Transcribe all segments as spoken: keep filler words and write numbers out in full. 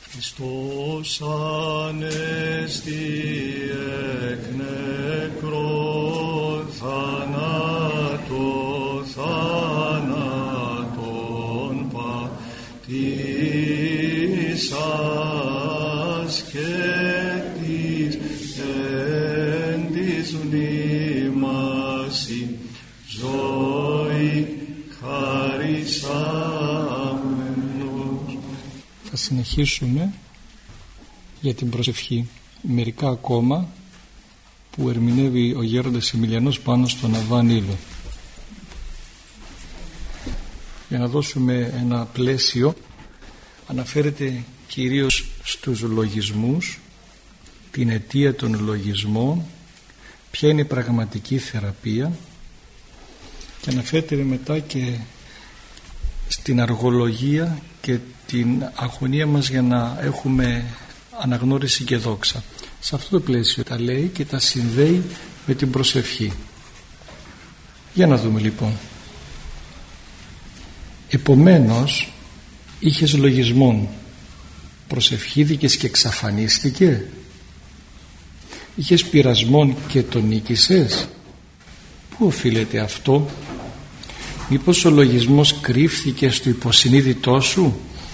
Χριστός ανέστη εκ νεκρών θανάτω θάνατον πατήσας και της εν της μνήμασι ζωή χαρισάμενος. Θα συνεχίσουμε για την προσευχή μερικά ακόμα που ερμηνεύει ο γέροντας Εμιλιανός πάνω στον Αββάν Ήλο. Για να δώσουμε ένα πλαίσιο, αναφέρεται κυρίως στους λογισμούς, την αιτία των λογισμών, ποια είναι η πραγματική θεραπεία, και αναφέρεται μετά και στην αργολογία και την αγωνία μας για να έχουμε αναγνώριση και δόξα. Σε αυτό το πλαίσιο τα λέει και τα συνδέει με την προσευχή. Για να δούμε λοιπόν. Επομένως είχες λογισμόν, προσευχήθηκες και εξαφανίστηκε. Είχες πειρασμόν και τον νίκησες. Πού οφείλεται αυτό? Μήπως ο λογισμός κρύφθηκε στο υποσυνείδητό σου?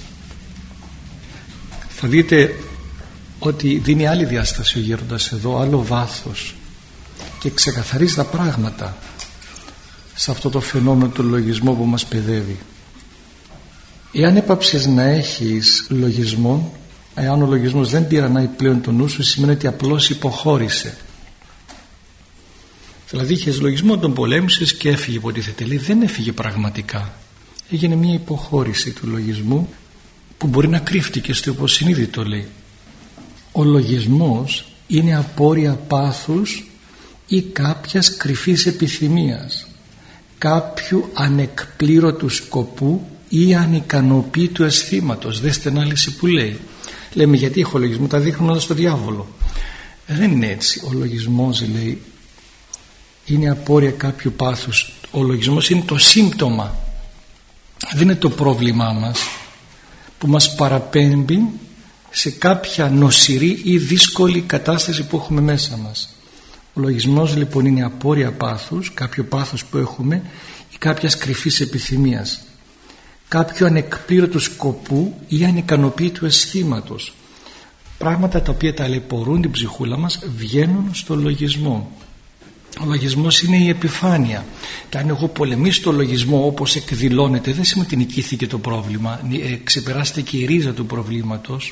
Θα δείτε ότι δίνει άλλη διάσταση ο γέροντας εδώ, άλλο βάθος, και ξεκαθαρίζει τα πράγματα σε αυτό το φαινόμενο του λογισμού που μας παιδεύει. Εάν έπαψες να έχεις λογισμό, εάν ο λογισμός δεν τυραννάει πλέον το νου σου, σημαίνει ότι απλώς υποχώρησε. Δηλαδή είχες λογισμό, τον πολέμησες και έφυγε, υποτίθεται. Λέει, δεν έφυγε πραγματικά. Έγινε μια υποχώρηση του λογισμού που μπορεί να κρύφτηκε στο υποσυνείδητο, λέει. Ο λογισμός είναι απόρρια πάθους ή κάποιας κρυφής επιθυμίας, κάποιου ανεκπλήρωτου σκοπού ή ανικανοποίητου αισθήματος. Δέστε ανάλυση που λέει. Λέμε γιατί έχω λογισμό, τα δείχνουμε όλα στο διάβολο. Δεν είναι έτσι. Ο λογισμός, λέει, είναι απόρρια κάποιου πάθους. Ο λογισμός είναι το σύμπτωμα, δεν είναι το πρόβλημά μας, που μας παραπέμπει σε κάποια νοσηρή ή δύσκολη κατάσταση που έχουμε μέσα μας. Ο λογισμός λοιπόν είναι απόρρια πάθους, κάποιο πάθος που έχουμε ή κάποιας κρυφής επιθυμίας, κάποιο ανεκπλήρωτου σκοπού ή ανικανοποίητου αισθήματος. Πράγματα τα οποία ταλαιπωρούν την ψυχούλα μας βγαίνουν στο λογισμό. Ο λογισμός είναι η επιφάνεια, και αν εγώ πολεμήσω το λογισμό όπως εκδηλώνεται, δεν σημαίνει ότι νικήθηκε το πρόβλημα, ξεπεράστηκε η ρίζα του προβλήματος.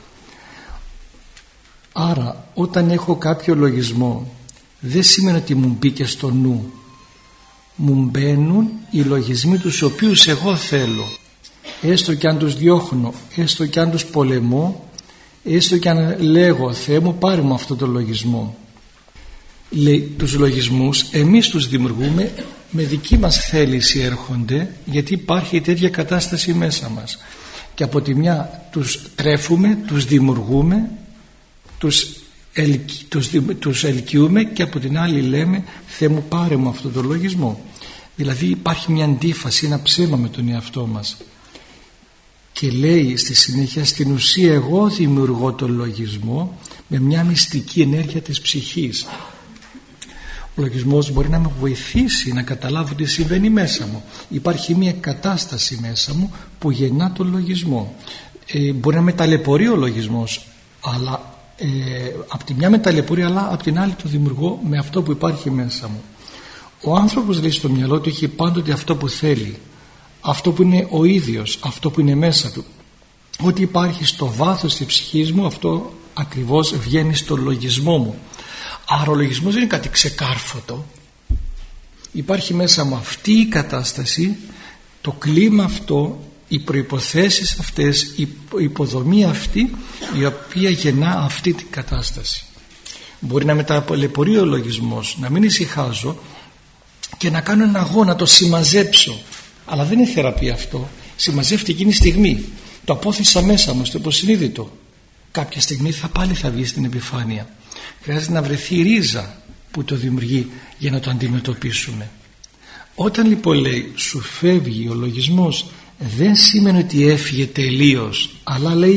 Άρα όταν έχω κάποιο λογισμό, δεν σημαίνει ότι μου μπήκε στο νου. Μου μπαίνουν οι λογισμοί τους οποίους εγώ θέλω, έστω και αν τους διώχνω, έστω και αν τους πολεμώ, έστω και αν λέγω Θεέ μου πάρε μου αυτό το λογισμό. Λέει, τους λογισμούς εμείς τους δημιουργούμε, με δική μας θέληση έρχονται, γιατί υπάρχει τέτοια κατάσταση μέσα μας, και από τη μια τους τρέφουμε, τους δημιουργούμε, τους, ελκυ, τους, τους ελκυούμε, και από την άλλη λέμε Θεέ μου πάρε μου αυτό το λογισμό. Δηλαδή υπάρχει μια αντίφαση, ένα ψέμα με τον εαυτό μας, και λέει στη συνέχεια στην ουσία εγώ δημιουργώ τον λογισμό με μια μυστική ενέργεια της ψυχής. Ο λογισμός μπορεί να με βοηθήσει να καταλάβω τι συμβαίνει μέσα μου. Υπάρχει μια κατάσταση μέσα μου που γεννά τον λογισμό. Ε, μπορεί να με ταλαιπωρεί ο λογισμός, αλλά ε, από τη μια με ταλαιπωρεί, αλλά από την άλλη το δημιουργώ με αυτό που υπάρχει μέσα μου. Ο άνθρωπος, λέει, στο μυαλό του έχει πάντοτε αυτό που θέλει, αυτό που είναι ο ίδιος, αυτό που είναι μέσα του. Ό,τι υπάρχει στο βάθος της ψυχής μου, αυτό ακριβώς βγαίνει στο λογισμό μου. Άρα ο λογισμός δεν είναι κάτι ξεκάρφωτο. Υπάρχει μέσα μου αυτή η κατάσταση, το κλίμα αυτό, οι προϋποθέσεις αυτές, η υποδομή αυτή, η οποία γεννά αυτή την κατάσταση. Μπορεί να μεταπολεπορεί ο λογισμός, να μην ησυχάζω και να κάνω ένα αγώνα, να το συμμαζέψω, αλλά δεν είναι θεραπεία αυτό. Συμμαζεύτηκε εκείνη τη στιγμή, το απόθεσα μέσα μου στο υποσυνείδητο. Κάποια στιγμή θα πάλι θα βγει στην επιφάνεια. Χρειάζεται να βρεθεί ρίζα που το δημιουργεί για να το αντιμετωπίσουμε. Όταν λοιπόν λέει σου φεύγει ο λογισμός, δεν σημαίνει ότι έφυγε τελείως, αλλά λέει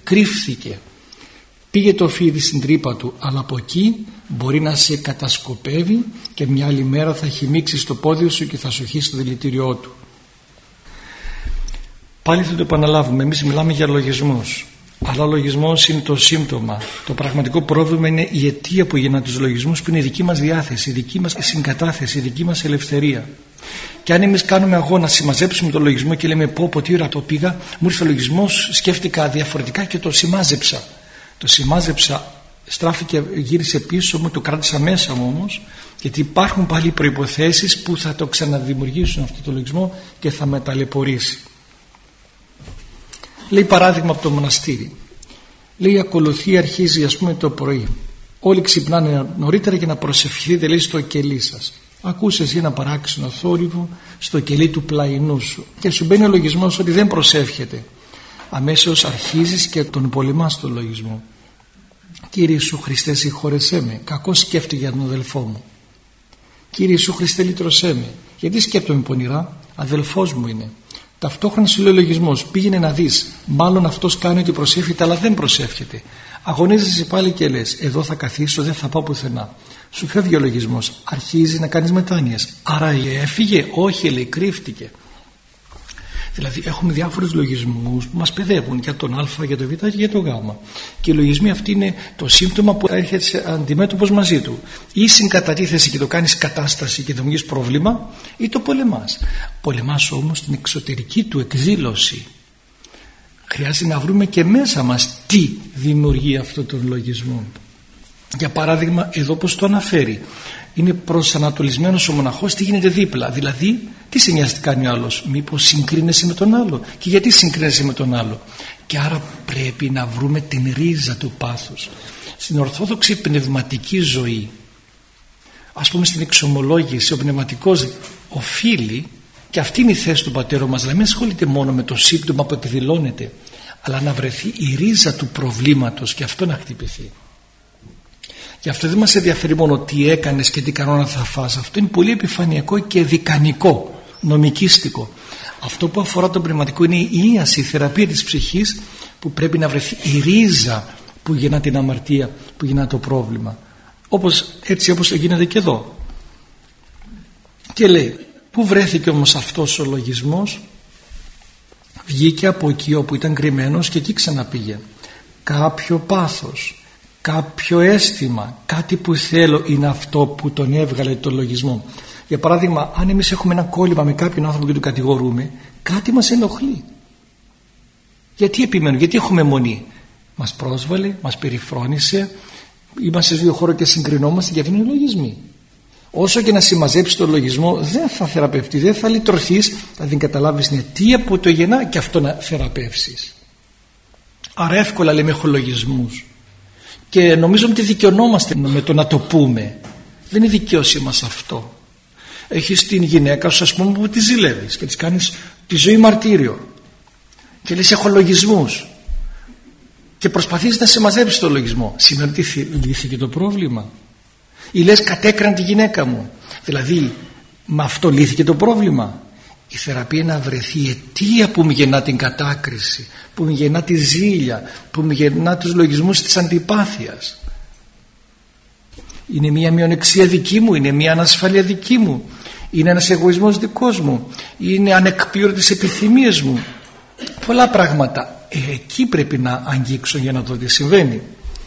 κρύφθηκε. Πήγε το φίδι στην τρύπα του, αλλά από εκεί μπορεί να σε κατασκοπεύει και μια άλλη μέρα θα χυμίξει στο πόδι σου και θα σου χύσει το δηλητήριό του. Πάλι θα το επαναλάβουμε, εμείς μιλάμε για λογισμούς, αλλά ο λογισμός είναι το σύμπτωμα. Το πραγματικό πρόβλημα είναι η αιτία που γεννά τους λογισμούς, που είναι η δική μας διάθεση, η δική μας συγκατάθεση, η δική μας ελευθερία. Και αν εμείς κάνουμε αγώνα, συμμαζέψουμε το λογισμό και λέμε πω πω τι ώρα το πήγα, μου ήρθε ο λογισμός, σκέφτηκα διαφορετικά και το σημάζεψα. Το σημάζεψα, στράφηκε, γύρισε πίσω μου, το κράτησα μέσα μου όμως, γιατί υπάρχουν πάλι προϋποθέσεις που θα το ξαναδημιουργήσουν αυτό το λογισμό και θα με ταλαιπωρήσει. Λέει παράδειγμα από το μοναστήρι. Λέει η ακολουθία αρχίζει ας πούμε το πρωί. Όλοι ξυπνάνε νωρίτερα για να προσευχηθείτε, λέει, στο κελί σας. Ακούς εσύ ένα παράξενο θόρυβο στο κελί του πλαϊνού σου και σου μπαίνει ο λογισμός ότι δεν προσεύχεται. Αμέσως αρχίζεις και τον πολεμάς τον λογισμό. Κύριε Ιησού Χριστέ, συγχώρεσέ με, κακό σκέφτομαι για τον αδελφό μου. Κύριε Ιησού Χριστέ, λύτρωσέ με, γιατί σκέπτομαι πονηρά, αδελφός μου είναι. Ταυτόχρονα σου λέει ο λογισμός, πήγαινε να δεις, μάλλον αυτός κάνει ότι προσεύχεται αλλά δεν προσεύχεται. Αγωνίζεσαι πάλι και λες, εδώ θα καθίσω, δεν θα πάω πουθενά. Σου φεύγει ο λογισμός, αρχίζει να κάνεις μετάνοιες. Άρα έφυγε, όχι, λέει, κρύφτηκε. Δηλαδή έχουμε διάφορους λογισμούς που μας παιδεύουν για τον Α, για τον Β και για τον Γ. Και οι λογισμοί αυτοί είναι το σύμπτωμα που έρχεται αντιμέτωπος μαζί του. Ή συγκατατίθεση και το κάνεις κατάσταση και δημιουργείς πρόβλημα, ή το πολεμάς. Πολεμάς όμως την εξωτερική του εκδήλωση. Χρειάζεται να βρούμε και μέσα μας τι δημιουργεί αυτό τον λογισμό. Για παράδειγμα, εδώ πως το αναφέρει, είναι προσανατολισμένος ο μοναχός, τι γίνεται δίπλα. Δηλαδή, τι σε νοιάζει τι κάνει ο άλλος, μήπως συγκρίνεσαι με τον άλλο, και γιατί συγκρίνεσαι με τον άλλο. Και άρα πρέπει να βρούμε την ρίζα του πάθους. Στην ορθόδοξη πνευματική ζωή, ας πούμε στην εξομολόγηση, ο πνευματικός οφείλει, και αυτή είναι η θέση του πατέρα μας, να μην ασχολείται μόνο με το σύμπτωμα που εκδηλώνεται, αλλά να βρεθεί η ρίζα του προβλήματος και αυτό να χτυπηθεί. Γι' αυτό δεν μας ενδιαφέρει μόνο τι έκανες και τι κανόνα θα φας. Αυτό είναι πολύ επιφανειακό και δικανικό, νομικίστικο. Αυτό που αφορά το πνευματικό είναι η ίαση, η θεραπεία της ψυχής, που πρέπει να βρεθεί η ρίζα που γεννά την αμαρτία, που γεννά το πρόβλημα. Όπως, έτσι όπως γίνεται και εδώ. Και λέει, πού βρέθηκε όμως αυτός ο λογισμός? Βγήκε από εκεί όπου ήταν κρυμμένος και εκεί ξαναπήγε. Κάποιο πάθος, κάποιο αίσθημα, κάτι που θέλω είναι αυτό που τον έβγαλε το λογισμό. Για παράδειγμα, αν εμείς έχουμε ένα κόλλημα με κάποιον άνθρωπο και τον κατηγορούμε, κάτι μας ενοχλεί. Γιατί επιμένουμε, γιατί έχουμε μονή? Μας πρόσβαλε, μας περιφρόνησε, είμαστε σε δύο χώρο και συγκρινόμαστε, και αυτοί είναι λογισμοί. Όσο και να συμμαζέψεις το λογισμό, δεν θα θεραπευτεί, δεν θα λυτρωθείς, θα την καταλάβεις την αιτία που το γεννά και αυτό να θεραπεύσεις. Άρα εύκολα λέμε έχω λογισμούς. Και νομίζω ότι δικαιωνόμαστε με το να το πούμε. Δεν είναι δικαίωσή μας αυτό. Έχεις την γυναίκα σου, ας πούμε, που τη ζηλεύεις και της κάνεις τη ζωή μαρτύριο και λες έχω λογισμούς και προσπαθείς να σε μαζέψεις το λογισμό. Σημαίνει ότι λύθηκε το πρόβλημα? Ή λες κατέκραν τη γυναίκα μου, δηλαδή με αυτό λύθηκε το πρόβλημα? Η θεραπεία είναι να βρεθεί η αιτία που μου γεννά την κατάκριση, που μου γεννά τη ζήλια, που μου γεννά τους λογισμούς της αντιπάθειας. Είναι μια μειονεξία δική μου, είναι μια ανασφάλεια δική μου, είναι ένας εγωισμός δικός μου, είναι ανεκπλήρωτες επιθυμίες μου. Πολλά πράγματα. Ε, εκεί πρέπει να αγγίξω για να δω τι συμβαίνει.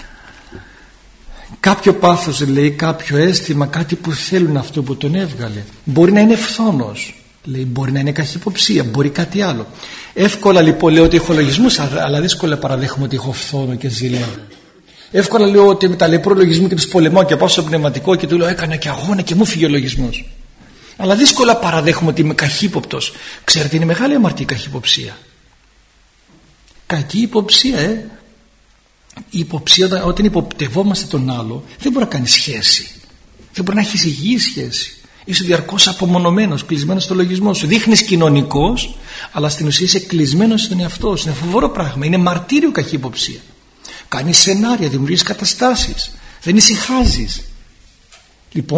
Κάποιο πάθος, λέει, κάποιο αίσθημα, κάτι που θέλουν αυτό που τον έβγαλε. Μπορεί να είναι φθόνος. Λέει, μπορεί να είναι καχυποψία, μπορεί κάτι άλλο. Εύκολα λοιπόν λέω ότι έχω λογισμούς, αλλά δύσκολα παραδέχομαι ότι έχω φθόνο και ζηλεύω. Εύκολα λέω ότι με τα λεπρό λογισμού και τους πολεμάω και πάω στο πνευματικό και του λέω έκανα και αγώνα και μου φύγε ο λογισμός. Αλλά δύσκολα παραδέχομαι ότι είμαι καχύποπτος. Ξέρετε, είναι μεγάλη αμαρτία η καχυποψία. Κακή υποψία, ε. Η υποψία, όταν υποπτευόμαστε τον άλλο, δεν μπορεί να κάνει σχέση. Δεν μπορεί να έχει υγιή σχέση. Είσαι διαρκώς απομονωμένος, κλεισμένος στο λογισμό σου. Δείχνεις κοινωνικός, αλλά στην ουσία είσαι κλεισμένος στον εαυτό σου. Είναι φοβερό πράγμα. Είναι μαρτύριο καχυποψία. Κάνεις σενάρια, δημιουργείς καταστάσεις. Δεν ησυχάζεις. Λοιπόν,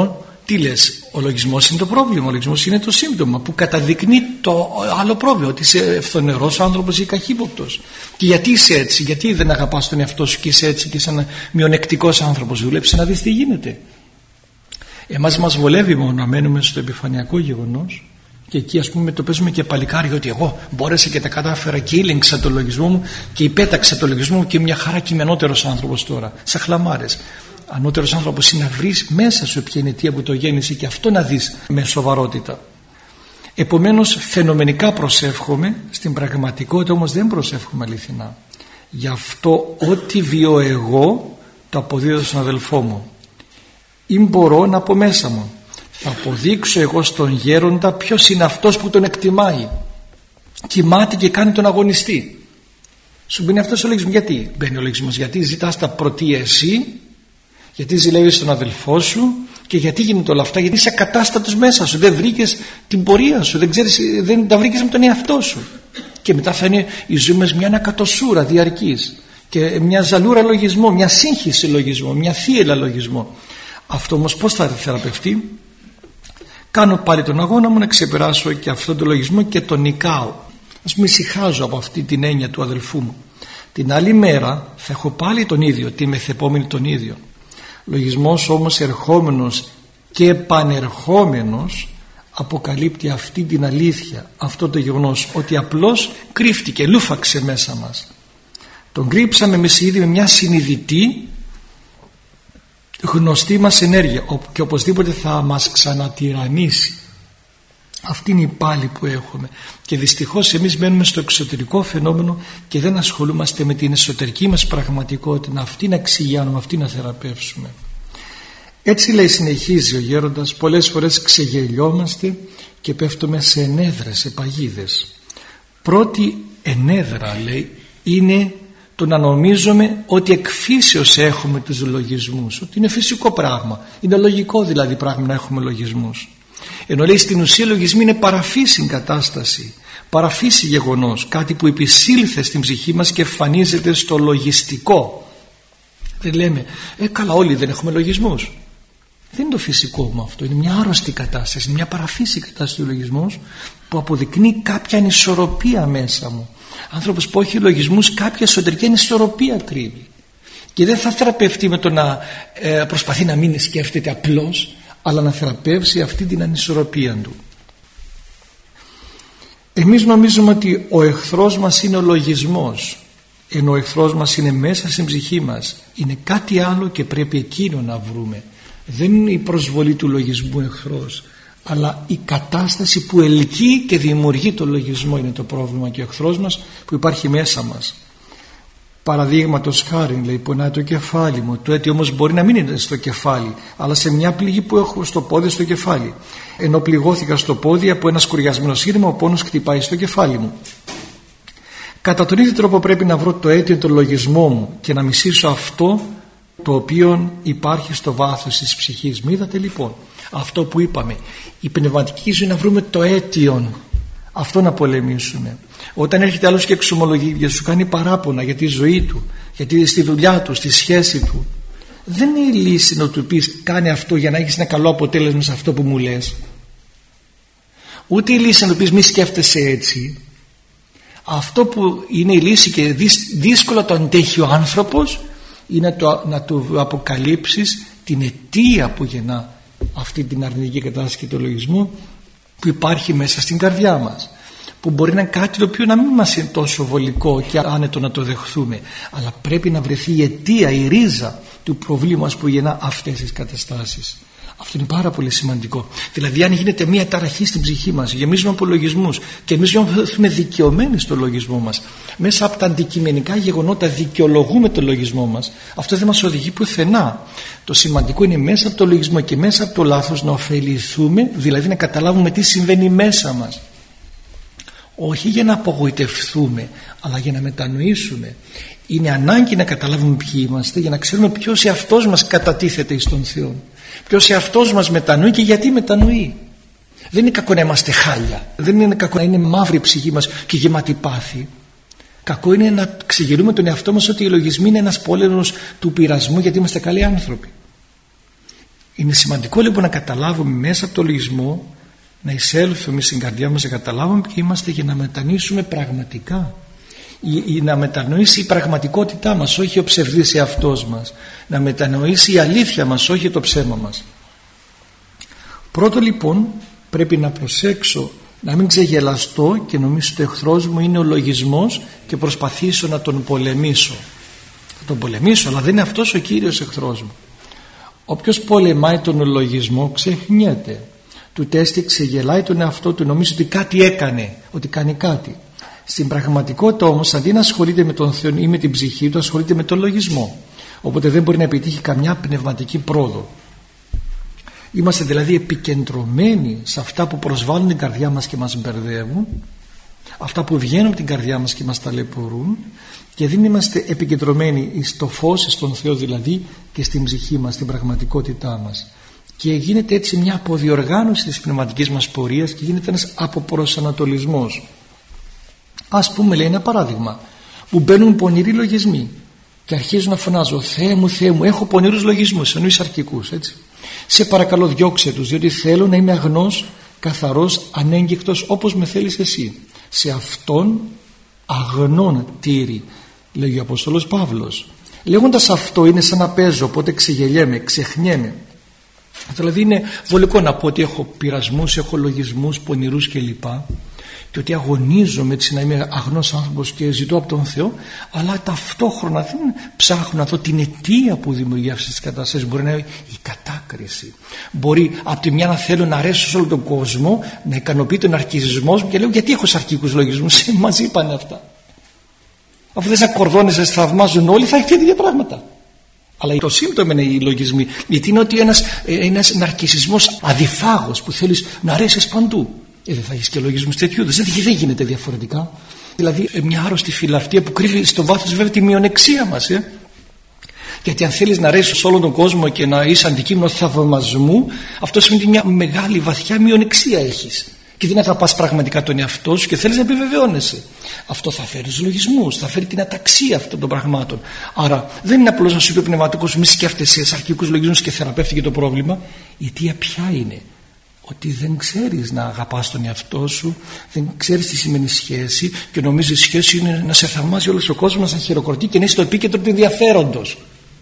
τι λες, ο λογισμός είναι το πρόβλημα, ο λογισμός είναι το σύμπτωμα που καταδεικνύει το άλλο πρόβλημα, ότι είσαι ευθονερός άνθρωπος ή καχύποπτος. Και γιατί είσαι έτσι, γιατί δεν αγαπάς τον εαυτό σου και είσαι έτσι και είσαι ένα μειονεκτικός άνθρωπος? Δούλεψε να δεις τι γίνεται. Εμάς μας βολεύει μόνο να μένουμε στο επιφανειακό γεγονός και εκεί ας πούμε το παίζουμε και παλικάρι, ότι εγώ μπόρεσα και τα κατάφερα και ήλεγξα το λογισμό μου και υπέταξα το λογισμό μου και μια χαρά κειμενότερος άνθρωπος τώρα, σαν χλαμάρες. Ανώτερος άνθρωπος είναι να βρεις μέσα σου ποια είναι η αιτία που το γέννησε και αυτό να δεις με σοβαρότητα. Επομένως φαινομενικά προσεύχομαι, στην πραγματικότητα όμως δεν προσεύχομαι αληθινά. Γι' αυτό ό,τι βιώ εγώ το αποδίδω στον αδελφό μου ή μπορώ να πω μέσα μου. Θα αποδείξω εγώ στον γέροντα ποιος είναι αυτός που τον εκτιμάει. Κοιμάται και κάνει τον αγωνιστή. Σου μπαίνει αυτός ο λογισμός. Γιατί μπαίνει ο λογισμός? Γιατί ζητάς τα πρωτεία εσύ, γιατί ζηλεύεις τον αδελφό σου και γιατί γίνονται όλα αυτά? Γιατί είσαι ακατάστατος μέσα σου, δεν βρήκες την πορεία σου, δεν, ξέρεις, δεν τα βρήκες με τον εαυτό σου. Και μετά θα είναι η ζωή μας μια ανακατοσούρα διαρκής και μια ζαλούρα λογισμό, μια σύγχυση λογισμό, μια θύελλα λογισμό. Αυτό όμως πώς θα θεραπευτεί? Κάνω πάλι τον αγώνα μου να ξεπεράσω και αυτόν τον λογισμό και τον νικάω. Ας με ησυχάζω από αυτή την έννοια του αδελφού μου. Την άλλη μέρα θα έχω πάλι τον ίδιο, τη μεθεπόμενη τον ίδιο. Λογισμός όμως ερχόμενος και επανερχόμενος αποκαλύπτει αυτή την αλήθεια, αυτό το γεγονός ότι απλώς κρύφτηκε, λούφαξε μέσα μας. Τον κρύψαμε εμείς ήδη με μια συνειδητή γνωστή μας ενέργεια και οπωσδήποτε θα μας ξανατυραννήσει. Αυτή είναι η πάλη που έχουμε και δυστυχώς εμείς μένουμε στο εξωτερικό φαινόμενο και δεν ασχολούμαστε με την εσωτερική μας πραγματικότητα, αυτή να εξηγιάνουμε, αυτή να θεραπεύσουμε. Έτσι λέει, συνεχίζει ο γέροντας, πολλές φορές ξεγελιόμαστε και πέφτουμε σε ενέδρες, σε παγίδες. Πρώτη ενέδρα, λέει, είναι το να νομίζουμε ότι εκ φύσεως έχουμε τους λογισμούς, ότι είναι φυσικό πράγμα, είναι λογικό δηλαδή πράγμα να έχουμε λογισμούς. Ενώ λέει στην ουσία λογισμοί είναι παραφύσιν κατάσταση, παραφύση γεγονός, κάτι που επισήλθε στην ψυχή μας και εμφανίζεται στο λογιστικό. Δεν λέμε, ε καλά όλοι δεν έχουμε λογισμούς. Δεν είναι το φυσικό μου αυτό, είναι μια άρρωστη κατάσταση, μια παραφύση κατάσταση του λογισμού που αποδεικνύει κάποια ανισορροπία μέσα μου. Άνθρωπος που έχει λογισμούς κάποια εσωτερική ανισορροπία κρύβει και δεν θα θεραπευτεί με το να ε, προσπαθεί να μην σκέφτεται απλώς, αλλά να θεραπεύσει αυτή την ανισορροπία του. Εμείς νομίζουμε ότι ο εχθρός μας είναι ο λογισμός, ενώ ο εχθρός μας είναι μέσα στην ψυχή μας, είναι κάτι άλλο και πρέπει εκείνο να βρούμε. Δεν είναι η προσβολή του λογισμού εχθρός, αλλά η κατάσταση που ελκύει και δημιουργεί το λογισμό είναι το πρόβλημα και ο εχθρός μας που υπάρχει μέσα μας. Παραδείγματος χάριν, λέει, πονάει το κεφάλι μου. Το αίτιο όμως μπορεί να μην είναι στο κεφάλι, αλλά σε μια πληγή που έχω στο πόδι, στο κεφάλι. Ενώ πληγώθηκα στο πόδι από ένα σκουριασμένο σύρμα, ο πόνος χτυπάει στο κεφάλι μου. Κατά τον ίδιο τρόπο πρέπει να βρω το αίτιο, τον λογισμό μου και να μισήσω αυτό το οποίο υπάρχει στο βάθος της ψυχής. Μ' είδατε λοιπόν αυτό που είπαμε, η πνευματική ζωή να βρούμε το αίτιον, αυτό να πολεμήσουμε. Όταν έρχεται άλλος και εξομολογεί και σου κάνει παράπονα για τη ζωή του, γιατί στη δουλειά του, στη σχέση του, δεν είναι η λύση να του πεις κάνε αυτό για να έχεις ένα καλό αποτέλεσμα σε αυτό που μου λες. Ούτε η λύση να του πεις μη σκέφτεσαι έτσι. Αυτό που είναι η λύση και δύσκολα το αντέχει ο άνθρωπος είναι το, να του αποκαλύψεις την αιτία που γεννά αυτή την αρνητική κατάσταση και το λογισμό που υπάρχει μέσα στην καρδιά μας, που μπορεί να είναι κάτι το οποίο να μην μας είναι τόσο βολικό και άνετο να το δεχθούμε, αλλά πρέπει να βρεθεί η αιτία, η ρίζα του προβλήματος που γεννά αυτές τις καταστάσεις. Αυτό είναι πάρα πολύ σημαντικό. Δηλαδή αν γίνεται μια ταραχή στην ψυχή μας, γεμίζουμε από λογισμούς και εμείς νιώθουμε δικαιωμένοι στο λογισμό μας, μέσα από τα αντικειμενικά γεγονότα δικαιολογούμε το λογισμό μας, αυτό δεν μας οδηγεί πουθενά. Το σημαντικό είναι μέσα από το λογισμό και μέσα από το λάθος να ωφεληθούμε, δηλαδή να καταλάβουμε τι συμβαίνει μέσα μας. Όχι για να απογοητευτούμε, αλλά για να μετανοήσουμε. Είναι ανάγκη να καταλάβουμε ποιοι είμαστε, για να ξέρουμε ποιος εαυτός μας κατατίθεται εις τον Θεό, ποιος εαυτός μας μετανοεί και γιατί μετανοεί. Δεν είναι κακό να είμαστε χάλια, δεν είναι κακό να είναι μαύρη η ψυχή μας και γεμάτη πάθη. Κακό είναι να ξεγελούμε τον εαυτό μας ότι οι λογισμοί είναι ένας πόλεμος του πειρασμού, γιατί είμαστε καλοί άνθρωποι. Είναι σημαντικό λοιπόν να καταλάβουμε μέσα από το λογισμό, να εισέλθουμε στην καρδιά μας, να καταλάβουμε ποιοι είμαστε και να μετανοήσουμε πραγματικά, ή, ή να μετανοήσει η πραγματικότητά μας, όχι ο ψευδής εαυτός μας, να μετανοήσει η αλήθεια μας, όχι το ψέμα μας. Πρώτο λοιπόν πρέπει να προσέξω να μην ξεγελαστώ και νομίζω ότι ο εχθρός μου είναι ο λογισμός και προσπαθήσω να τον πολεμήσω. Θα τον πολεμήσω, αλλά δεν είναι αυτός ο κύριος εχθρός μου. Όποιος πολεμάει τον λογισμό ξεχνιέται. Του τέστη ξεγελάει τον εαυτό του, νομίζει ότι κάτι έκανε, ότι κάνει κάτι. Στην πραγματικότητα όμως, αντί να ασχολείται με τον Θεό ή με την ψυχή του, ασχολείται με τον λογισμό. Οπότε δεν μπορεί να επιτύχει καμιά πνευματική πρόοδο. Είμαστε δηλαδή επικεντρωμένοι σε αυτά που προσβάλλουν την καρδιά μας και μας μπερδεύουν, αυτά που βγαίνουν από την καρδιά μας και μας ταλαιπωρούν, και δεν είμαστε επικεντρωμένοι στο φως, στον Θεό δηλαδή, και στην ψυχή μας, στην πραγματικότητά μας. Και γίνεται έτσι μια αποδιοργάνωση της πνευματικής μας πορείας και γίνεται ένας αποπροσανατολισμός. Ας πούμε, λέει ένα παράδειγμα, που μπαίνουν πονηροί λογισμοί και αρχίζουν να φωνάζω «Θεέ μου, Θεέ μου, έχω πονηρούς λογισμούς», εννοείς αρκικούς, έτσι. «Σε παρακαλώ διώξε τους, διότι θέλω να είμαι αγνός, καθαρός, ανέγγικτος, όπως με θέλεις εσύ. Σε αυτόν αγνόν τήρη», λέγει ο Απόστολος Παύλος. Λέγοντας αυτό είναι σαν να παίζω, οπότε ξεγελιέμαι, ξεχνιέμαι. Δηλαδή είναι βολικό να πω ότι έχω πειρασμούς, έχω λογισμούς πονηρούς κλπ. Και ότι αγωνίζομαι έτσι να είμαι αγνός άνθρωπος και ζητώ από τον Θεό, αλλά ταυτόχρονα δεν ψάχνω να δω την αιτία που δημιουργεί αυτές τις καταστάσεις. Μπορεί να είναι η κατάκριση. Μπορεί από τη μια να θέλω να αρέσω σε όλο τον κόσμο, να ικανοποιεί τον αρκισμό μου, και λέω γιατί έχω σαρκικούς λογισμούς, μας είπανε αυτά. Αφού δεν σε κορδώνεσαι, σε θαυμάζουν όλοι, θα έχετε ίδια πράγματα. Αλλά το σύμπτωμα είναι οι λογισμοί, γιατί είναι ότι ένας, ένας ναρκισσισμός αδιφάγος που θέλεις να αρέσεις παντού. Ε, δεν θα έχεις και λογισμούς τέτοιου, δεν, δεν γίνεται διαφορετικά. Δηλαδή μια άρρωστη φιλαυτία που κρύβει στο βάθος βέβαια τη μειονεξία μας. Ε. Γιατί αν θέλεις να αρέσεις σε όλον τον κόσμο και να είσαι αντικείμενο θαυμασμού, αυτό σημαίνει ότι μια μεγάλη βαθιά μειονεξία έχεις. Και δεν αγαπάς πραγματικά τον εαυτό σου και θέλεις να επιβεβαιώνεσαι. Αυτό θα φέρει τους λογισμούς, θα φέρει την αταξία αυτών των πραγμάτων. Άρα δεν είναι απλώς να σου πει ο πνευματικός μη σκέφτεσαι σε αρχικούς λογισμούς και θεραπεύτηκε το πρόβλημα. Η αιτία ποια είναι? Ότι δεν ξέρεις να αγαπάς τον εαυτό σου, δεν ξέρεις τι σημαίνει σχέση και νομίζεις η σχέση είναι να σε θαυμάζει όλος ο κόσμος, να χειροκροτεί και να είσαι στο επίκεντρο του ενδιαφέροντος.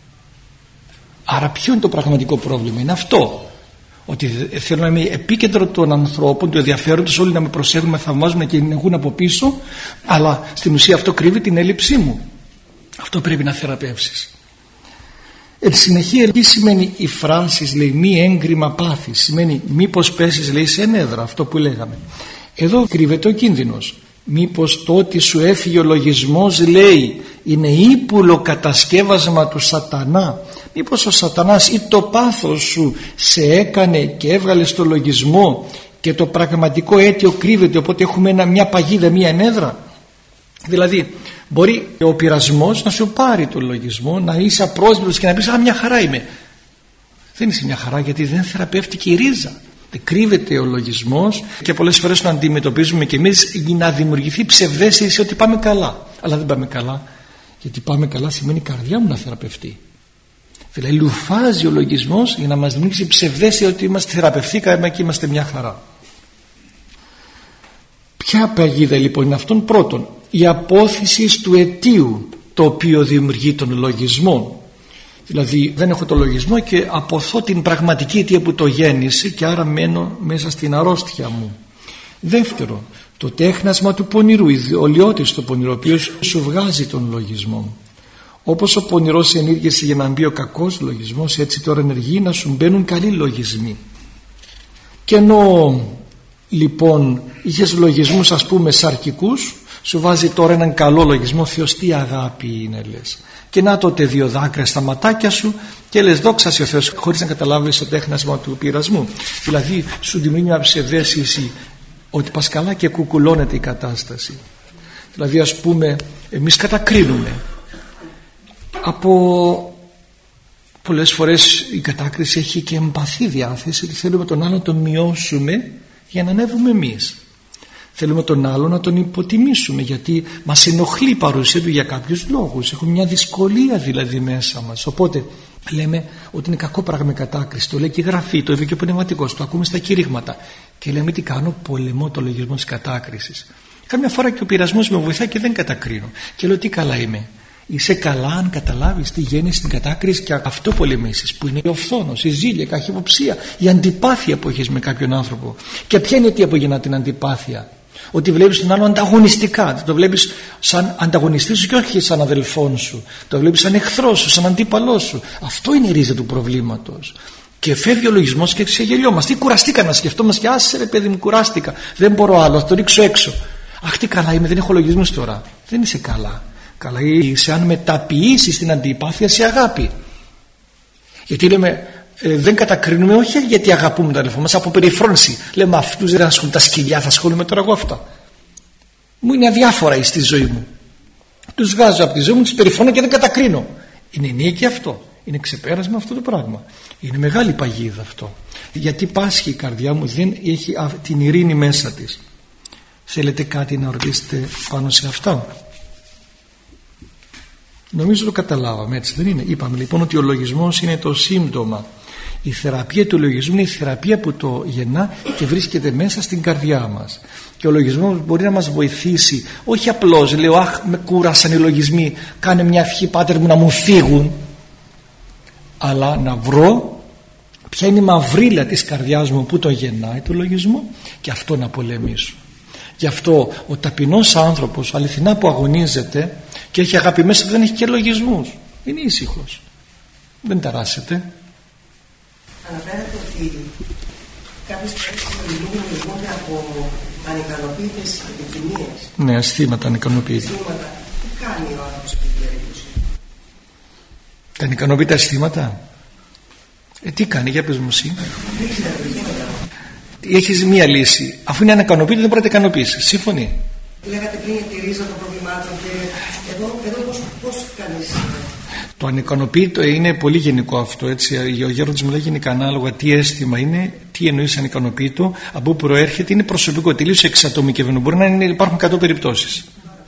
Άρα ποιο είναι το πραγματικό πρόβλημα? Είναι αυτό. Ότι θέλω να είμαι επίκεντρο των ανθρώπων, του ενδιαφέροντος, όλοι να με προσέχουν, με θαυμάζουν και με έχουν από πίσω, αλλά στην ουσία αυτό κρύβει την έλλειψή μου. Αυτό πρέπει να θεραπεύσεις. Εν συνεχεία, τι σημαίνει η φράση, λέει, μη έγκριμα πάθη? Σημαίνει μήπως πέσεις, λέει, σε ενέδρα, αυτό που λέγαμε. Εδώ κρύβεται ο κίνδυνος. Μήπως το ότι σου έφυγε ο λογισμός, λέει, είναι ύπουλο κατασκεύασμα του σατανά? Μήπως ο σατανάς ή το πάθος σου σε έκανε και έβγαλε στο λογισμό και το πραγματικό αίτιο κρύβεται, οπότε έχουμε ένα, μια παγίδα, μια ενέδρα? Δηλαδή μπορεί ο πειρασμός να σου πάρει το λογισμό, να είσαι απρόσβλητος και να πεις «Α, μια χαρά είμαι». Δεν είσαι μια χαρά, γιατί δεν θεραπεύτηκε η ρίζα. Δεν κρύβεται ο λογισμός και πολλές φορές τον αντιμετωπίζουμε και εμείς για να δημιουργηθεί ψευδαίσθηση ότι πάμε καλά. Αλλά δεν πάμε καλά, γιατί πάμε καλά σημαίνει η καρδιά μου να θεραπευτεί. Δηλαδή λουφάζει ο λογισμός για να μας δημιουργήσει ψευδαίσθηση ότι είμαστε θεραπευθήκαμε και είμαστε μια χαρά. Ποια παγίδα λοιπόν είναι αυτόν? Πρώτον, η απόθεση του αιτίου το οποίο δημιουργεί τον λογισμό. Δηλαδή δεν έχω το λογισμό και αποθώ την πραγματική αιτία που το γέννησε και άρα μένω μέσα στην αρρώστια μου. Δεύτερον, το τέχνασμα του πονηρού, ο λιώτης του πονηρού, ο οποίος σου βγάζει τον λογισμό. Όπως ο πονηρός ενήργησε για να μπει ο κακός λογισμός, έτσι τώρα ενεργεί να σου μπαίνουν καλοί λογισμοί. Και ενώ λοιπόν είχες λογισμούς ας πούμε σαρκικούς, σου βάζει τώρα έναν καλό λογισμό. Θεός τι αγάπη είναι, λες. Και να τότε δύο δάκρυα στα ματάκια σου και λες δόξα σε ο Θεός, χωρίς να καταλάβεις το τέχνασμα του πειρασμού. Δηλαδή σου δημιουργεί μια ψευδαίσθηση ότι πας καλά και κουκουλώνεται η κατάσταση. Δηλαδή ας πούμε εμείς κατακρίνουμε. Από πολλές φορές η κατάκριση έχει και εμπαθή διάθεση, ότι θέλουμε τον άλλο να τον μειώσουμε για να ανέβουμε εμείς. Θέλουμε τον άλλο να τον υποτιμήσουμε, γιατί μας ενοχλεί η παρουσία του για κάποιους λόγους. Έχουμε μια δυσκολία δηλαδή μέσα μας. Οπότε λέμε ότι είναι κακό πράγμα η κατάκριση. Το λέει και η Γραφή, το είπε και ο Πνευματικός, το ακούμε στα κηρύγματα. Και λέμε τι κάνω, πολεμώ το λογισμό της κατάκρισης. Καμιά φορά και ο πειρασμός με βοηθάει και δεν κατακρίνω. Και λέω τι καλά είμαι. Είσαι καλά αν καταλάβεις τι γίνει στην κατάκριση και αυτό πολεμήσεις, που είναι ο φθόνος, η ζήλια, η καχυποψία, η αντιπάθεια που έχεις με κάποιον άνθρωπο. Και ποια είναι η αιτία που γεννά την αντιπάθεια? Ότι βλέπεις τον άλλο ανταγωνιστικά, το βλέπεις σαν ανταγωνιστή σου και όχι σαν αδελφόν σου, το βλέπεις σαν εχθρό σου, σαν αντίπαλό σου. Αυτό είναι η ρίζα του προβλήματος. Και φεύγει ο λογισμός και ξεγελιόμαστε. Ή κουραστήκα να σκεφτόμαστε, και άσε ρε παιδί μου, κουράστηκα, δεν μπορώ άλλο, θα το ρίξω έξω. Αχ, τι καλά είμαι, δεν έχω λογισμούς τώρα. Δεν είσαι καλά. Καλά είσαι αν μεταποιήσεις την αντιπάθεια σε αγάπη. Γιατί λέμε ε, δεν κατακρίνουμε, όχι γιατί αγαπούμε τον αδελφό μας, από περιφρόνηση. Λέμε αυτούς δεν ασχολούν, τα σκυλιά θα ασχολούμαι τώρα εγώ αυτά. Μου είναι αδιάφορα στη ζωή μου. Τους βγάζω από τη ζωή μου, τους περιφρονώ και δεν κατακρίνω. Είναι νίκη αυτό. Είναι ξεπέρασμα αυτό το πράγμα. Είναι μεγάλη παγίδα αυτό. Γιατί πάσχει η καρδιά μου, δεν έχει την ειρήνη μέσα της. Θέλετε κάτι να ρωτήσετε πάνω σε αυτό? Νομίζω το καταλάβαμε, έτσι δεν είναι? Είπαμε λοιπόν ότι ο λογισμός είναι το σύμπτωμα. Η θεραπεία του λογισμού είναι η θεραπεία που το γεννά και βρίσκεται μέσα στην καρδιά μας. Και ο λογισμός μπορεί να μας βοηθήσει, όχι απλώς λέω αχ με κούρασαν οι λογισμοί, κάνε μια ευχή Πάτερ μου να μου φύγουν, αλλά να βρω ποια είναι η μαυρίλα της καρδιάς μου που το γεννάει το λογισμό και αυτό να πολεμήσω. Γι' αυτό ο ταπεινός άνθρωπος αληθινά που αγωνίζεται και έχει αγάπη μέσα δεν έχει και λογισμούς, είναι ήσυχος, δεν ταράσσεται. Αναφέρατε ότι κάποιες φορές λογίζονται από ανικανοποίητες επιθυμίες. Ναι, αισθήματα ανικανοποίητα. Αισθήματα. Τι κάνει ο άνθρωπος αυτή την περίπτωση? Τα ανικανοποίητα αισθήματα. Ε, τι κάνει, για πες μου εσύ. Έχεις μία λύση. Αφού είναι ανικανοποίητο δεν μπορεί να τα ικανοποιήσεις. Σύμφωνοι? Λέγατε πριν για τη ρίζα των προβλημάτων και εδώ, εδώ πώς, πώς κάνεις? Το ανικανοποίητο είναι πολύ γενικό αυτό, έτσι. Ο Γέροντας μιλάει γενικά ανάλογα τι αίσθημα είναι, τι εννοείς ανικανοποίητο, από πού προέρχεται, είναι προσωπικό, τελείως εξατομικευμένο. Μπορεί να είναι, υπάρχουν εκατό περιπτώσεις.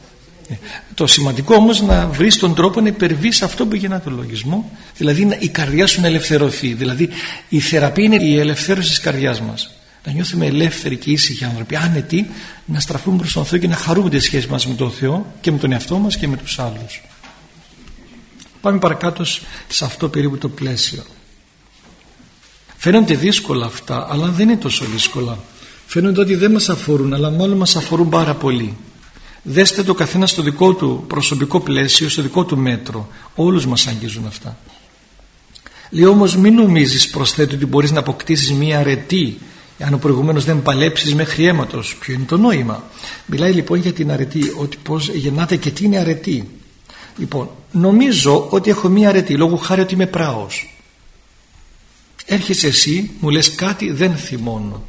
Το σημαντικό όμως να βρεις τον τρόπο να υπερβείς αυτό που γεννά τον λογισμό, δηλαδή η καρδιά σου να ελευθερωθεί. Δηλαδή η θεραπεία είναι η ελευθέρωση της καρδιάς μας. Να νιώθουμε ελεύθεροι και ήσυχοι άνθρωποι, άνετοι, να στραφούμε προς τον Θεό και να χαρούμε τη σχέση μας με τον Θεό και με τον εαυτό μας και με τους άλλους. Πάμε παρακάτω σε αυτό περίπου το πλαίσιο. Φαίνονται δύσκολα αυτά, αλλά δεν είναι τόσο δύσκολα. Φαίνονται ότι δεν μας αφορούν, αλλά μάλλον μας αφορούν πάρα πολύ. Δέστε το καθένα στο δικό του προσωπικό πλαίσιο, στο δικό του μέτρο. Όλους μας αγγίζουν αυτά. Λέει όμως μην νομίζεις, προσθέτω, ότι μπορείς να αποκτήσεις μία αρετή αν ο προηγουμένος δεν παλέψεις μέχρι αίματος. Ποιο είναι το νόημα? Μιλάει λοιπόν για την αρετή, ότι πώς γεννάται και τι είναι αρετή. Λοιπόν, νομίζω ότι έχω μία αρετή, λόγω χάρη ότι είμαι πράος. Έρχεσαι εσύ, μου λες κάτι, δεν θυμώνω.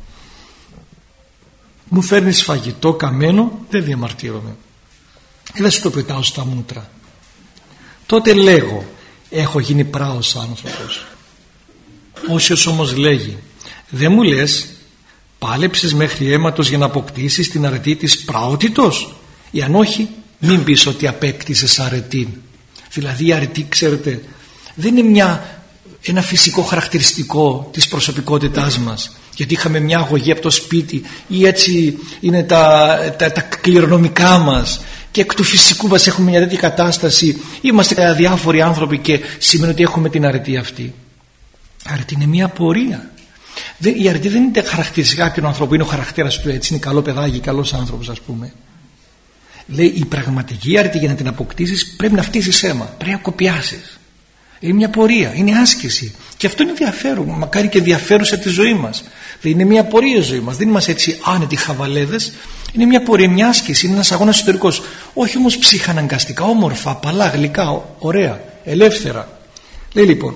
Μου φέρνεις φαγητό καμένο, δεν διαμαρτύρομαι. Δεν σου το πετάω στα μούτρα. Τότε λέγω, έχω γίνει πράος άνθρωπος. Όσιος όμως λέγει, δεν μου λες, πάλεψες μέχρι αίματος για να αποκτήσεις την αρετή της πραότητος? Ή αν όχι, μην πεις ότι απέκτησες αρετή. Δηλαδή η αρετή, ξέρετε, δεν είναι μια, ένα φυσικό χαρακτηριστικό της προσωπικότητάς μας, γιατί είχαμε μια αγωγή από το σπίτι ή έτσι είναι τα, τα, τα κληρονομικά μας και εκ του φυσικού μας έχουμε μια τέτοια κατάσταση, είμαστε αδιάφοροι άνθρωποι και σημαίνει ότι έχουμε την αρετή αυτή. Αρετή είναι μια πορεία. Η αρετή δεν είναι χαρακτηριστικά κάποιον ανθρώπου, είναι ο χαρακτήρας του, έτσι, είναι καλό παιδάκι, καλός άνθρωπος, ας πούμε. Λέει η πραγματική αρετή για να την αποκτήσεις πρέπει να φτύσεις αίμα, πρέπει να κοπιάσεις. Είναι μια πορεία, είναι άσκηση. Και αυτό είναι ενδιαφέρον, μακάρι και ενδιαφέρουσα τη ζωή μας. Είναι μια πορεία η ζωή μας, δεν είμαστε έτσι άνετοι χαβαλέδες. Είναι μια πορεία, μια άσκηση, είναι ένας αγώνας εσωτερικός. Όχι όμως ψυχαναγκαστικά, όμορφα, απαλά, γλυκά, ωραία, ελεύθερα. Λέει λοιπόν,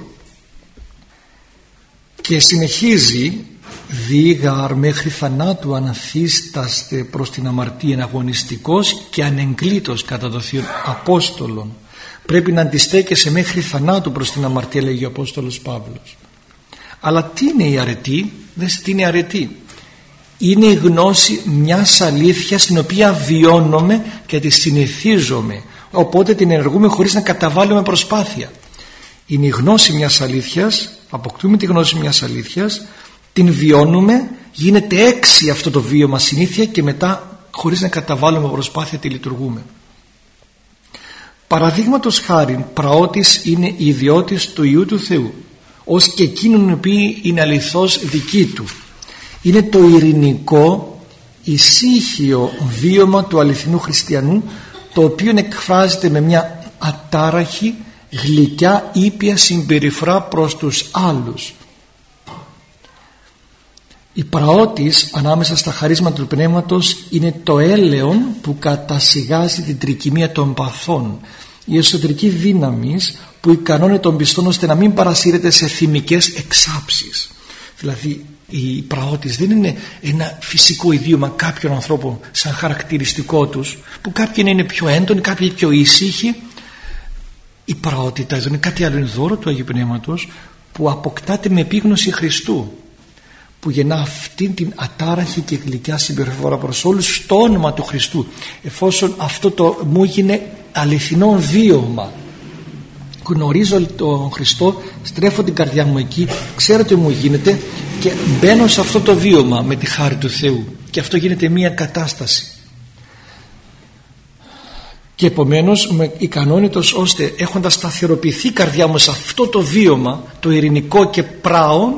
και συνεχίζει, δίγαρ μέχρι θανάτου αναθίσταστε προς την αμαρτία, αγωνιστικός και ανεγκλήτως κατά το Θείο Απόστολον. Πρέπει να αντιστέκεσαι μέχρι θανάτου προς την αμαρτία, λέγει ο Απόστολος Παύλος. Αλλά τι είναι η αρετή? Δες τι είναι η αρετή. Είναι η γνώση μιας αλήθειας την οποία βιώνομαι και τη συνηθίζομαι, οπότε την ενεργούμε χωρίς να καταβάλουμε προσπάθεια. Είναι η γνώση μιας αλήθειας, αποκτούμε τη γνώση μιας αλήθειας, την βιώνουμε, γίνεται έξι αυτό το βίωμα συνήθεια και μετά χωρίς να καταβάλουμε προσπάθεια τη λειτουργούμε. Παραδείγματος χάριν, πραότης είναι η ιδιώτης του Υιού του Θεού, ως και εκείνον οι οποίοι είναι αληθώς δικοί του. Είναι το ειρηνικό, ησύχιο βίωμα του αληθινού χριστιανού, το οποίο εκφράζεται με μια ατάραχη, γλυκιά, ήπια συμπεριφορά προς τους άλλους. Η πραότης ανάμεσα στα χαρίσματα του Πνεύματος είναι το έλεον που κατασυγάζει την τρικυμία των παθών, η εσωτερική δύναμη που ικανώνει τον πιστόν ώστε να μην παρασύρεται σε θυμικές εξάψεις. Δηλαδή η πραότης δεν είναι ένα φυσικό ιδίωμα κάποιων ανθρώπων σαν χαρακτηριστικό τους, που κάποιοι είναι πιο έντονοι, κάποιοι πιο ήσυχοι. Η πραότητα είναι κάτι άλλο, είναι δώρο του Αγίου Πνεύματος που αποκτάται με επίγνωση Χριστού, που γεννά αυτήν την ατάραχη και γλυκιά συμπεριφορά προς όλους στο όνομα του Χριστού, εφόσον αυτό το μου έγινε αληθινό βίωμα. Γνωρίζω τον Χριστό, στρέφω την καρδιά μου εκεί, ξέρω τι μου γίνεται και μπαίνω σε αυτό το βίωμα με τη χάρη του Θεού, και αυτό γίνεται μία κατάσταση. Και επομένως είμαι ικανόνητος ώστε, έχοντας σταθεροποιηθεί η καρδιά μου σε αυτό το βίωμα το ειρηνικό και πράον,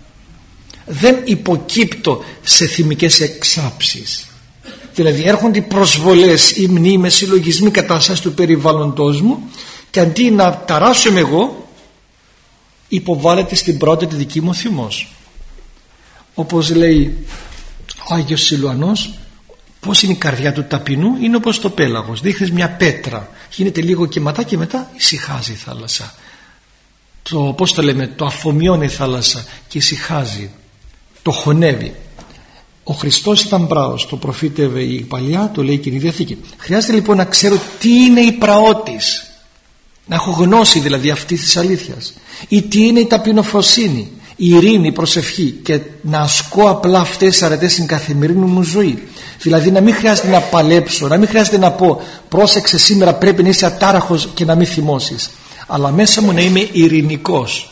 δεν υποκύπτω σε θυμικές εξάψεις. Δηλαδή έρχονται οι προσβολές, οι μνήμες, οι λογισμοί κατάσταση του περιβάλλοντος μου, και αντί να ταράσσομαι εγώ, υποβάλλεται στην πρώτη τη δική μου θυμός. Όπως λέει ο Άγιος Σιλουανός, πώς είναι η καρδιά του ταπεινού? Είναι όπως το πέλαγος, δείχνεις μια πέτρα, γίνεται λίγο κυματά και μετά ησυχάζει η θάλασσα. Το, πώς το λέμε, το αφομοιώνει η θάλασσα και ησυχάζει, το χωνεύει. Ο Χριστός ήταν πράος, το προφήτευε η Παλιά, το λέει και η Διαθήκη. Χρειάζεται λοιπόν να ξέρω τι είναι η πραότης, να έχω γνώση δηλαδή αυτής της αλήθειας, ή τι είναι η ταπεινοφροσύνη, η ειρήνη, η προσευχή, και να ασκώ απλά αυτές τις αρετές στην καθημερινή μου ζωή. Δηλαδή να μην χρειάζεται να παλέψω, να μην χρειάζεται να πω πρόσεξε σήμερα πρέπει να είσαι ατάραχος και να μην θυμώσεις, αλλά μέσα μου να είμαι ειρηνικός.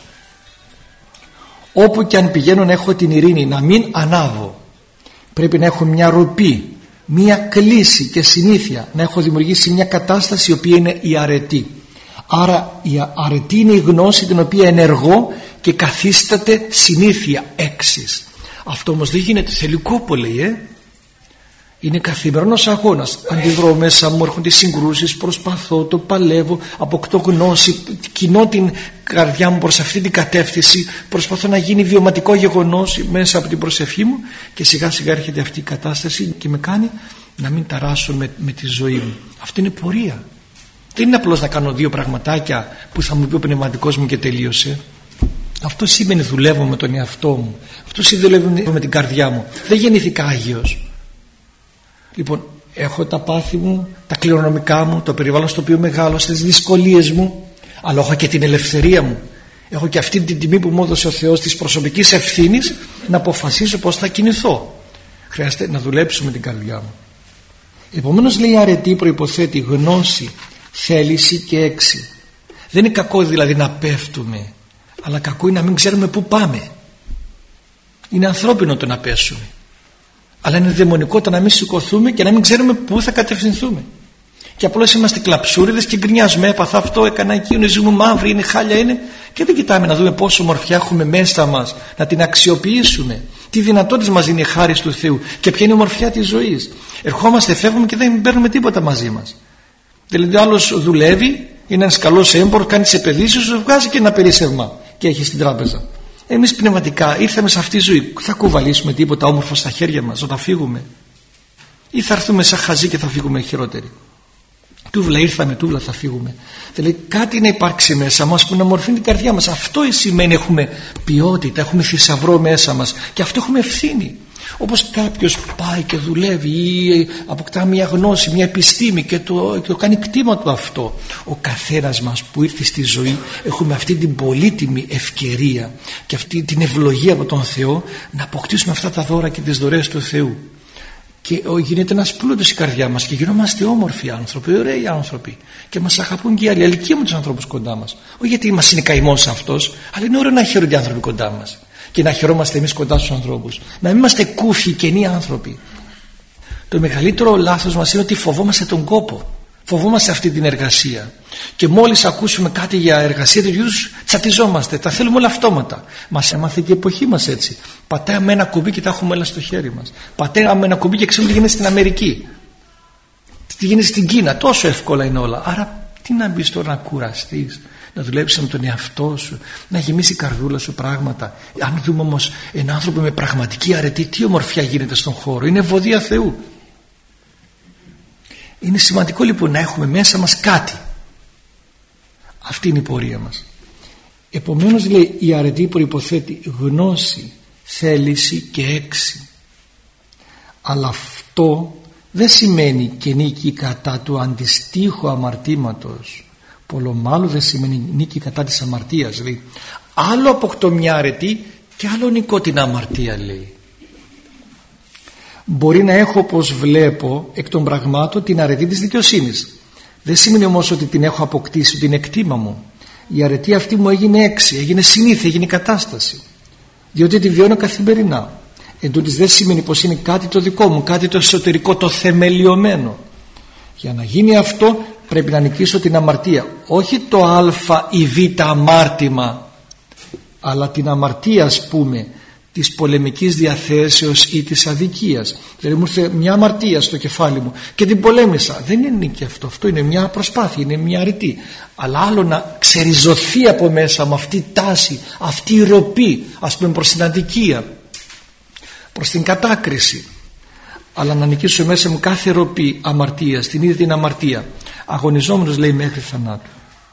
Όπου και αν πηγαίνω να έχω την ειρήνη, να μην ανάβω. Πρέπει να έχω μια ροπή, μια κλίση και συνήθεια, να έχω δημιουργήσει μια κατάσταση η οποία είναι η αρετή. Άρα η αρετή είναι η γνώση την οποία ενεργώ και καθίσταται συνήθεια, έξις. Αυτό όμως δεν γίνεται, θέλει κόπο, λέει, ε? Είναι καθημερινός αγώνας. Αντιδρώ μέσα μου, έρχονται συγκρούσεις, προσπαθώ, το παλεύω, αποκτώ γνώση, κινώ την καρδιά μου προς αυτή την κατεύθυνση, προσπαθώ να γίνει βιωματικό γεγονός μέσα από την προσευχή μου, και σιγά σιγά έρχεται αυτή η κατάσταση και με κάνει να μην ταράσω με, με τη ζωή μου. Αυτό είναι πορεία. Δεν είναι απλώς να κάνω δύο πραγματάκια που θα μου πει ο πνευματικός μου και τελείωσε. Αυτό σημαίνει δουλεύω με τον εαυτό μου. Αυτό σημαίνει δουλεύω με την καρδιά μου. Δεν γεννήθηκα Άγιος. Λοιπόν, έχω τα πάθη μου, τα κληρονομικά μου, το περιβάλλον στο οποίο μεγάλωσα, τις δυσκολίες μου, αλλά έχω και την ελευθερία μου. Έχω και αυτή την τιμή που μου έδωσε ο Θεός της προσωπικής ευθύνης να αποφασίσω πώς θα κινηθώ. Χρειάζεται να δουλέψω με την καρδιά μου. Επομένως, λέει, αρετή προϋποθέτει γνώση, θέληση και έξι. Δεν είναι κακό δηλαδή να πέφτουμε, αλλά κακό είναι να μην ξέρουμε πού πάμε. Είναι ανθρώπινο το να πέσουμε, αλλά είναι δαιμονικό το να μην σηκωθούμε και να μην ξέρουμε πού θα κατευθυνθούμε. Και απλώς είμαστε κλαψούριδες και γκρινιάζουμε, έπαθα αυτό, έκανα εκείνο, η ζωή μου μαύρη είναι, χάλια είναι, και δεν κοιτάμε να δούμε πόσο ομορφιά έχουμε μέσα μας, να την αξιοποιήσουμε. Τι δυνατότητες μας δίνει η χάρη του Θεού και ποια είναι η ομορφιά της ζωής. Ερχόμαστε, φεύγουμε και δεν παίρνουμε τίποτα μαζί μας. Δηλαδή ο άλλος δουλεύει, είναι ένας καλός έμπορος, κάνει τις επενδύσεις, σου βγάζει και ένα περίσσευμα και έχει στην τράπεζα. Εμείς πνευματικά ήρθαμε σε αυτή τη ζωή, θα κουβαλήσουμε τίποτα όμορφο στα χέρια μας όταν φύγουμε, ή θα έρθουμε σαν χαζί και θα φύγουμε χειρότεροι? Τούβλα ήρθαμε, τούβλα θα φύγουμε. Δηλαδή κάτι να υπάρξει μέσα μας που να μορφύνει την καρδιά μας. Αυτό σημαίνει έχουμε ποιότητα, έχουμε θησαυρό μέσα μας, και αυτό έχουμε ευθύνη. Όπως κάποιος πάει και δουλεύει ή αποκτά μια γνώση, μια επιστήμη και το, και το κάνει κτήμα του αυτό, ο καθένας μας που ήρθε στη ζωή έχουμε αυτή την πολύτιμη ευκαιρία και αυτή την ευλογία από τον Θεό να αποκτήσουμε αυτά τα δώρα και τις δωρεές του Θεού. και γίνεται ένας πλούτος η καρδιά μας και γινόμαστε όμορφοι άνθρωποι, ωραίοι άνθρωποι και μας αγαπούν και οι άλλοι. Ελκύουμε τους ανθρώπους κοντά μας, όχι γιατί μας είναι καημός αυτός, αλλά είναι ωραίο να χαίρονται οι άνθρωποι κοντά μας και να χαιρόμαστε εμείς κοντά στους ανθρώπους, να μην είμαστε κούφοι κενοί άνθρωποι. Το μεγαλύτερο λάθος μας είναι ότι φοβόμαστε τον κόπο, φοβόμαστε αυτή την εργασία και μόλις ακούσουμε κάτι για εργασία του είδους τσατιζόμαστε, τα θέλουμε όλα αυτόματα. Μας έμαθε και η εποχή μας έτσι. Πατάμε ένα κουμπί και τα έχουμε όλα στο χέρι μας. Πατάμε ένα κουμπί και ξέρουμε τι γίνεται στην Αμερική, τι γίνεται στην Κίνα, τόσο εύκολα είναι όλα. Άρα τι να μπεις τώρα να κουραστείς, να δουλέψεις με τον εαυτό σου, να γεμίσει η καρδούλα σου πράγματα. Αν δούμε όμως έναν άνθρωπο με πραγματική αρετή, τι ομορφιά γίνεται στον χώρο, είναι ευωδία Θεού. Είναι σημαντικό λοιπόν να έχουμε μέσα μας κάτι. Αυτή είναι η πορεία μας. Επομένως λέει η αρετή προϋποθέτει γνώση, θέληση και έξι. Αλλά αυτό δεν σημαίνει και νίκη κατά του αντιστοίχου αμαρτήματος. Πολλομάλλον δεν σημαίνει νίκη κατά της αμαρτίας. Δηλαδή άλλο αποκτώ μια αρετή και άλλο νικώ την αμαρτία, λέει. Μπορεί να έχω, όπως βλέπω, εκ των πραγμάτων την αρετή της δικαιοσύνης. Δεν σημαίνει όμως ότι την έχω αποκτήσει, την εκτίμα μου. Η αρετή αυτή μου έγινε έξι, έγινε συνήθεια, έγινε κατάσταση. Διότι τη βιώνω καθημερινά. Εν τούτοις δεν σημαίνει πως είναι κάτι το δικό μου, κάτι το εσωτερικό, το θεμελιωμένο. Για να γίνει αυτό πρέπει να νικήσω την αμαρτία. Όχι το α ή β αμάρτημα, αλλά την αμαρτία, ας πούμε, της πολεμικής διαθέσεως ή της αδικίας. Δηλαδή μου ήρθε μια αμαρτία στο κεφάλι μου και την πολέμησα. Δεν είναι νίκη αυτό, αυτό είναι μια προσπάθεια, είναι μια αρετή. Αλλά άλλο να ξεριζωθεί από μέσα μου αυτή η τάση, αυτή η ροπή, ας πούμε, προς την αδικία, προς την κατάκριση. Αλλά να νικήσω μέσα μου κάθε ροπή αμαρτίας, την ίδια την αμαρτία, αγωνιζόμενος, λέει, μέχρι θανάτου.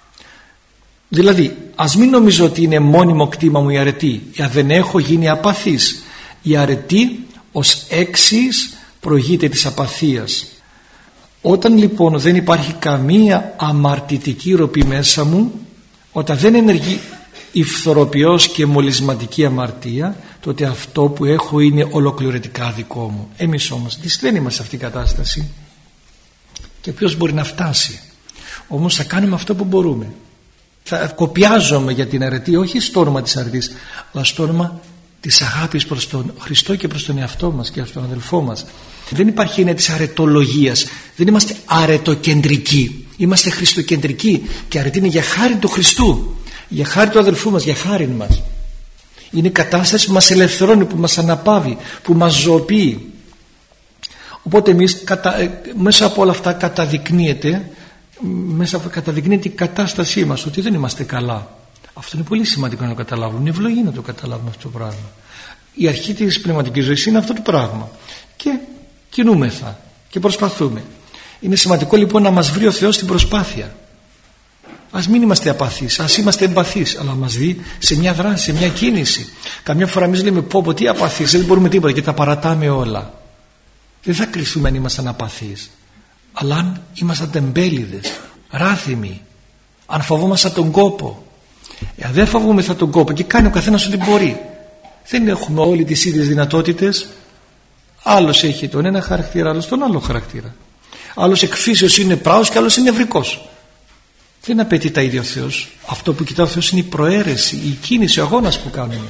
Δηλαδή ας μην νομίζω ότι είναι μόνιμο κτήμα μου η αρετή, για δεν έχω γίνει απαθής. Η αρετή ως έξις προηγείται της απαθίας. Όταν λοιπόν δεν υπάρχει καμία αμαρτητική ροπή μέσα μου, όταν δεν ενεργεί η φθοροποιός και μολυσματική αμαρτία, τότε αυτό που έχω είναι ολοκληρωτικά δικό μου. Εμείς όμως δεν είμαστε σε αυτήν την κατάσταση. Και ποιος μπορεί να φτάσει? Όμως θα κάνουμε αυτό που μπορούμε. Θα κοπιάζομαι για την αρετή, όχι στο όνομα της αρετής, αλλά στο όνομα της αγάπης προς τον Χριστό και προς τον εαυτό μας και προς τον αδελφό μας. Δεν υπάρχει έννοια της αρετολογίας. Δεν είμαστε αρετοκεντρικοί, είμαστε χριστοκεντρικοί, και αρετή είναι για χάρη του Χριστού, για χάρη του αδελφού μας, για χάρη μας. Είναι κατάσταση που μας ελευθερώνει, που μας αναπαύει, που μας ζωοποιεί. Οπότε εμείς κατα... μέσα από όλα αυτά καταδεικνύεται μέσα καταδεικνύεται η κατάστασή μας, ότι δεν είμαστε καλά. Αυτό είναι πολύ σημαντικό να το καταλάβουμε. Είναι ευλογή να το καταλάβουμε αυτό το πράγμα. Η αρχή της πνευματικής ζωής είναι αυτό το πράγμα. Και κινούμεθα και προσπαθούμε. Είναι σημαντικό λοιπόν να μας βρει ο Θεός στην προσπάθεια. Ας μην είμαστε απαθείς, ας είμαστε εμπαθείς, αλλά μας δει σε μια δράση, σε μια κίνηση. Καμιά φορά εμείς λέμε πω πω τι απαθείς, δεν μπορούμε τίποτα και τα παρατάμε όλα. Δεν θα κρυφθούμε αν ήμασταν απαθείς. Αλλά αν ήμασταν τεμπέληδες, ράθυμοι, αν φοβόμασταν τον κόπο, εάν δεν φοβούμεθα τον κόπο και κάνει ο καθένας ό,τι μπορεί, δεν έχουμε όλοι τις ίδιες δυνατότητες. Άλλος έχει τον ένα χαρακτήρα, άλλος τον άλλο χαρακτήρα. Άλλος εκφύσεως είναι πράος και άλλος είναι νευρικός. Δεν απαιτεί τα ίδια ο Θεός. Αυτό που κοιτά ο Θεός είναι η προαίρεση, η κίνηση, ο αγώνας που κάνουμε.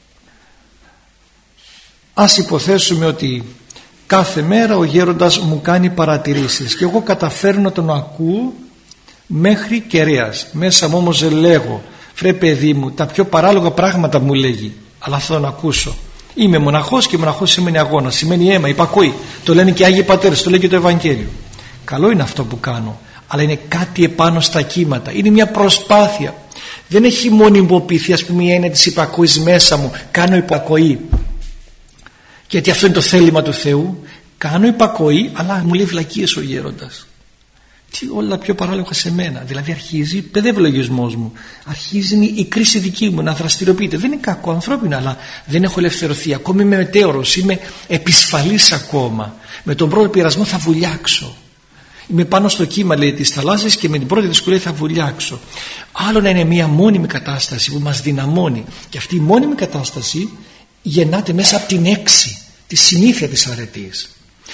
Ας υποθέσουμε ότι κάθε μέρα ο γέροντας μου κάνει παρατηρήσεις και εγώ καταφέρνω να τον ακούω μέχρι κεραίας. Μέσα μου όμως λέγω, φρέ παιδί μου, τα πιο παράλογα πράγματα μου λέγει, αλλά θα τον ακούσω. Είμαι μοναχός και μοναχός σημαίνει αγώνα, σημαίνει αίμα, υπακούει. Το λένε και οι Άγιοι Πατέρες, το λέει και το Ευαγγέλιο. Καλό είναι αυτό που κάνω, αλλά είναι κάτι επάνω στα κύματα, είναι μια προσπάθεια. Δεν έχει μονιμοποιηθεί, ας πούμε, η έννοια της υπακούης μέσα μου. Κάνω υπακοή, γιατί αυτό είναι το θέλημα του Θεού. Κάνω υπακοή, αλλά μου λέει βλακίες ο γέροντας. Τι όλα πιο παράλογα σε μένα. Δηλαδή αρχίζει, παιδεύει ο λογισμός μου, αρχίζει η κρίση δική μου να δραστηριοποιείται. Δεν είναι κακό, ανθρώπινο, αλλά δεν έχω ελευθερωθεί. Ακόμη είμαι μετέωρος, είμαι επισφαλής ακόμα. Με τον πρώτο πειρασμό θα βουλιάξω. Είμαι πάνω στο κύμα, λέει, της θαλάσσης και με την πρώτη δυσκολία θα βουλιάξω. Άλλο να είναι μια μόνιμη κατάσταση που μας δυναμώνει. Και αυτή η μόνιμη κατάσταση γεννάται μέσα από την έξι, τη συνήθεια της αρετής.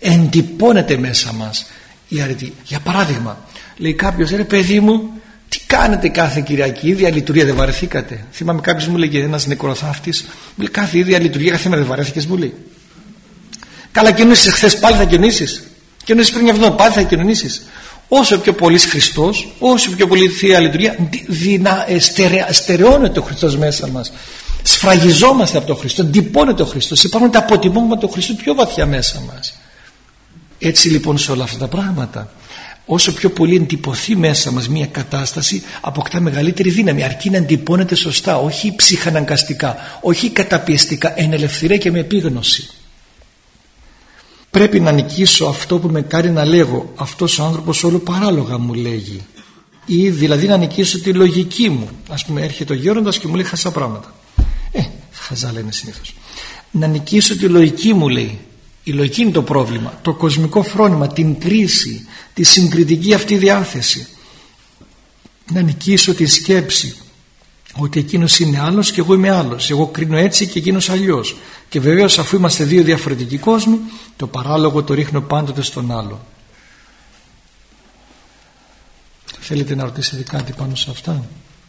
εντυπώνεται μέσα μας η αρετή. Για παράδειγμα, λέει κάποιος, ρε παιδί μου, τι κάνετε κάθε Κυριακή, ίδια λειτουργία, δεν βαρεθήκατε? Θυμάμαι κάποιος μου λέγε, ένας νεκροθάφτης, μου λέει, κάθε ίδια λειτουργία, κάθε μέρα δεν βαρέθηκες? Μου λέει, καλά, κοινωνήσεις χθες, πάλι θα κοινωνήσεις? Κοινωνήσεις πριν μια εβδομάδα, πάλι θα κοινωνήσεις? Όσο πιο πολύ Χριστός, όσο πιο πολύ Θεία Λειτουργία, δυνα, στερε, στερεώνεται ο Χριστός μέσα μας. Σφραγιζόμαστε από τον Χριστό, εντυπώνεται ο Χριστός, υπάρχουν τα αποτυπώματα του Χριστού πιο βαθιά μέσα μας. Έτσι λοιπόν σε όλα αυτά τα πράγματα, όσο πιο πολύ εντυπωθεί μέσα μας μια κατάσταση, αποκτά μεγαλύτερη δύναμη, αρκεί να εντυπώνεται σωστά, όχι ψυχαναγκαστικά, όχι καταπιεστικά, εν ελευθερία και με επίγνωση. Πρέπει να νικήσω αυτό που με κάνει να λέγω, αυτός ο άνθρωπος όλο παράλογα μου λέγει, ή δηλαδή να νικήσω τη λογική μου. Ας πούμε, έρχεται ο γέροντας και μου λέει χαζά πράγματα. Ε, χαζά λένε συνήθως. Να νικήσω τη λογική μου, λέει. Η λογική είναι το πρόβλημα, το κοσμικό φρόνημα, την κρίση, τη συγκριτική αυτή διάθεση. Να νικήσω τη σκέψη ότι εκείνος είναι άλλος και εγώ είμαι άλλος, εγώ κρίνω έτσι και εκείνος αλλιώς, και βεβαίως αφού είμαστε δύο διαφορετικοί κόσμοι, το παράλογο το ρίχνω πάντοτε στον άλλο. Θέλετε να ρωτήσετε κάτι πάνω σε αυτά?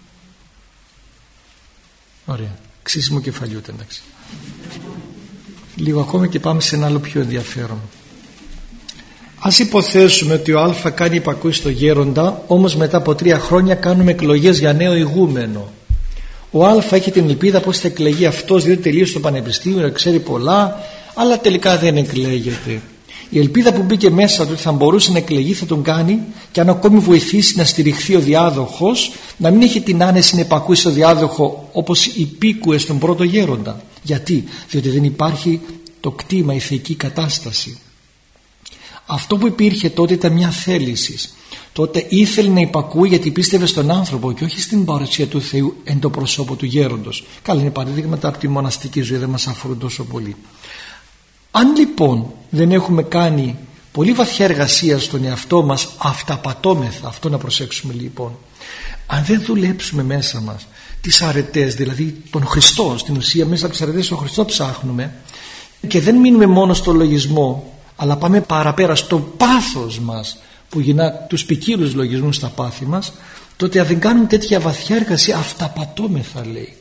Ωραία, ξύσιμο κεφαλιού, εντάξει. Λίγο ακόμα και πάμε σε ένα άλλο πιο ενδιαφέρον. Ας υποθέσουμε ότι ο Α κάνει υπακούει στο γέροντα, όμως μετά από τρία χρόνια κάνουμε εκλογές για νέο ηγούμενο. Ο Α έχει την ελπίδα πως θα εκλεγεί αυτός, διότι τελείωσε στο πανεπιστήμιο, ξέρει πολλά, αλλά τελικά δεν εκλέγεται. Η ελπίδα που μπήκε μέσα του ότι θα μπορούσε να εκλεγεί θα τον κάνει, και αν ακόμη βοηθήσει να στηριχθεί ο διάδοχος, να μην έχει την άνεση να υπακούει στο διάδοχο όπως υπήκουε στον πρώτο γέροντα. Γιατί? Διότι δεν υπάρχει το κτήμα, η θεϊκή κατάσταση. Αυτό που υπήρχε τότε ήταν μια θέληση. Τότε ήθελε να υπακούει γιατί πίστευε στον άνθρωπο και όχι στην παρουσία του Θεού εν το προσώπο του γέροντος. Καλά, είναι παραδείγματα από τη μοναστική ζωή, δεν μας αφορούν τόσο πολύ. Αν λοιπόν δεν έχουμε κάνει πολύ βαθιά εργασία στον εαυτό μας, αυταπατώμεθα, αυτό να προσέξουμε λοιπόν. Αν δεν δουλέψουμε μέσα μας τις αρετές, δηλαδή τον Χριστό, στην ουσία μέσα από τις αρετές τον Χριστό ψάχνουμε, και δεν μείνουμε μόνο στο λογισμό, αλλά πάμε παραπέρα στο πάθος μας που γινά τους ποικίλους λογισμούς στα πάθη μας, τότε αν δεν κάνουμε τέτοια βαθιά εργασία, αυταπατώμεθα, λέει.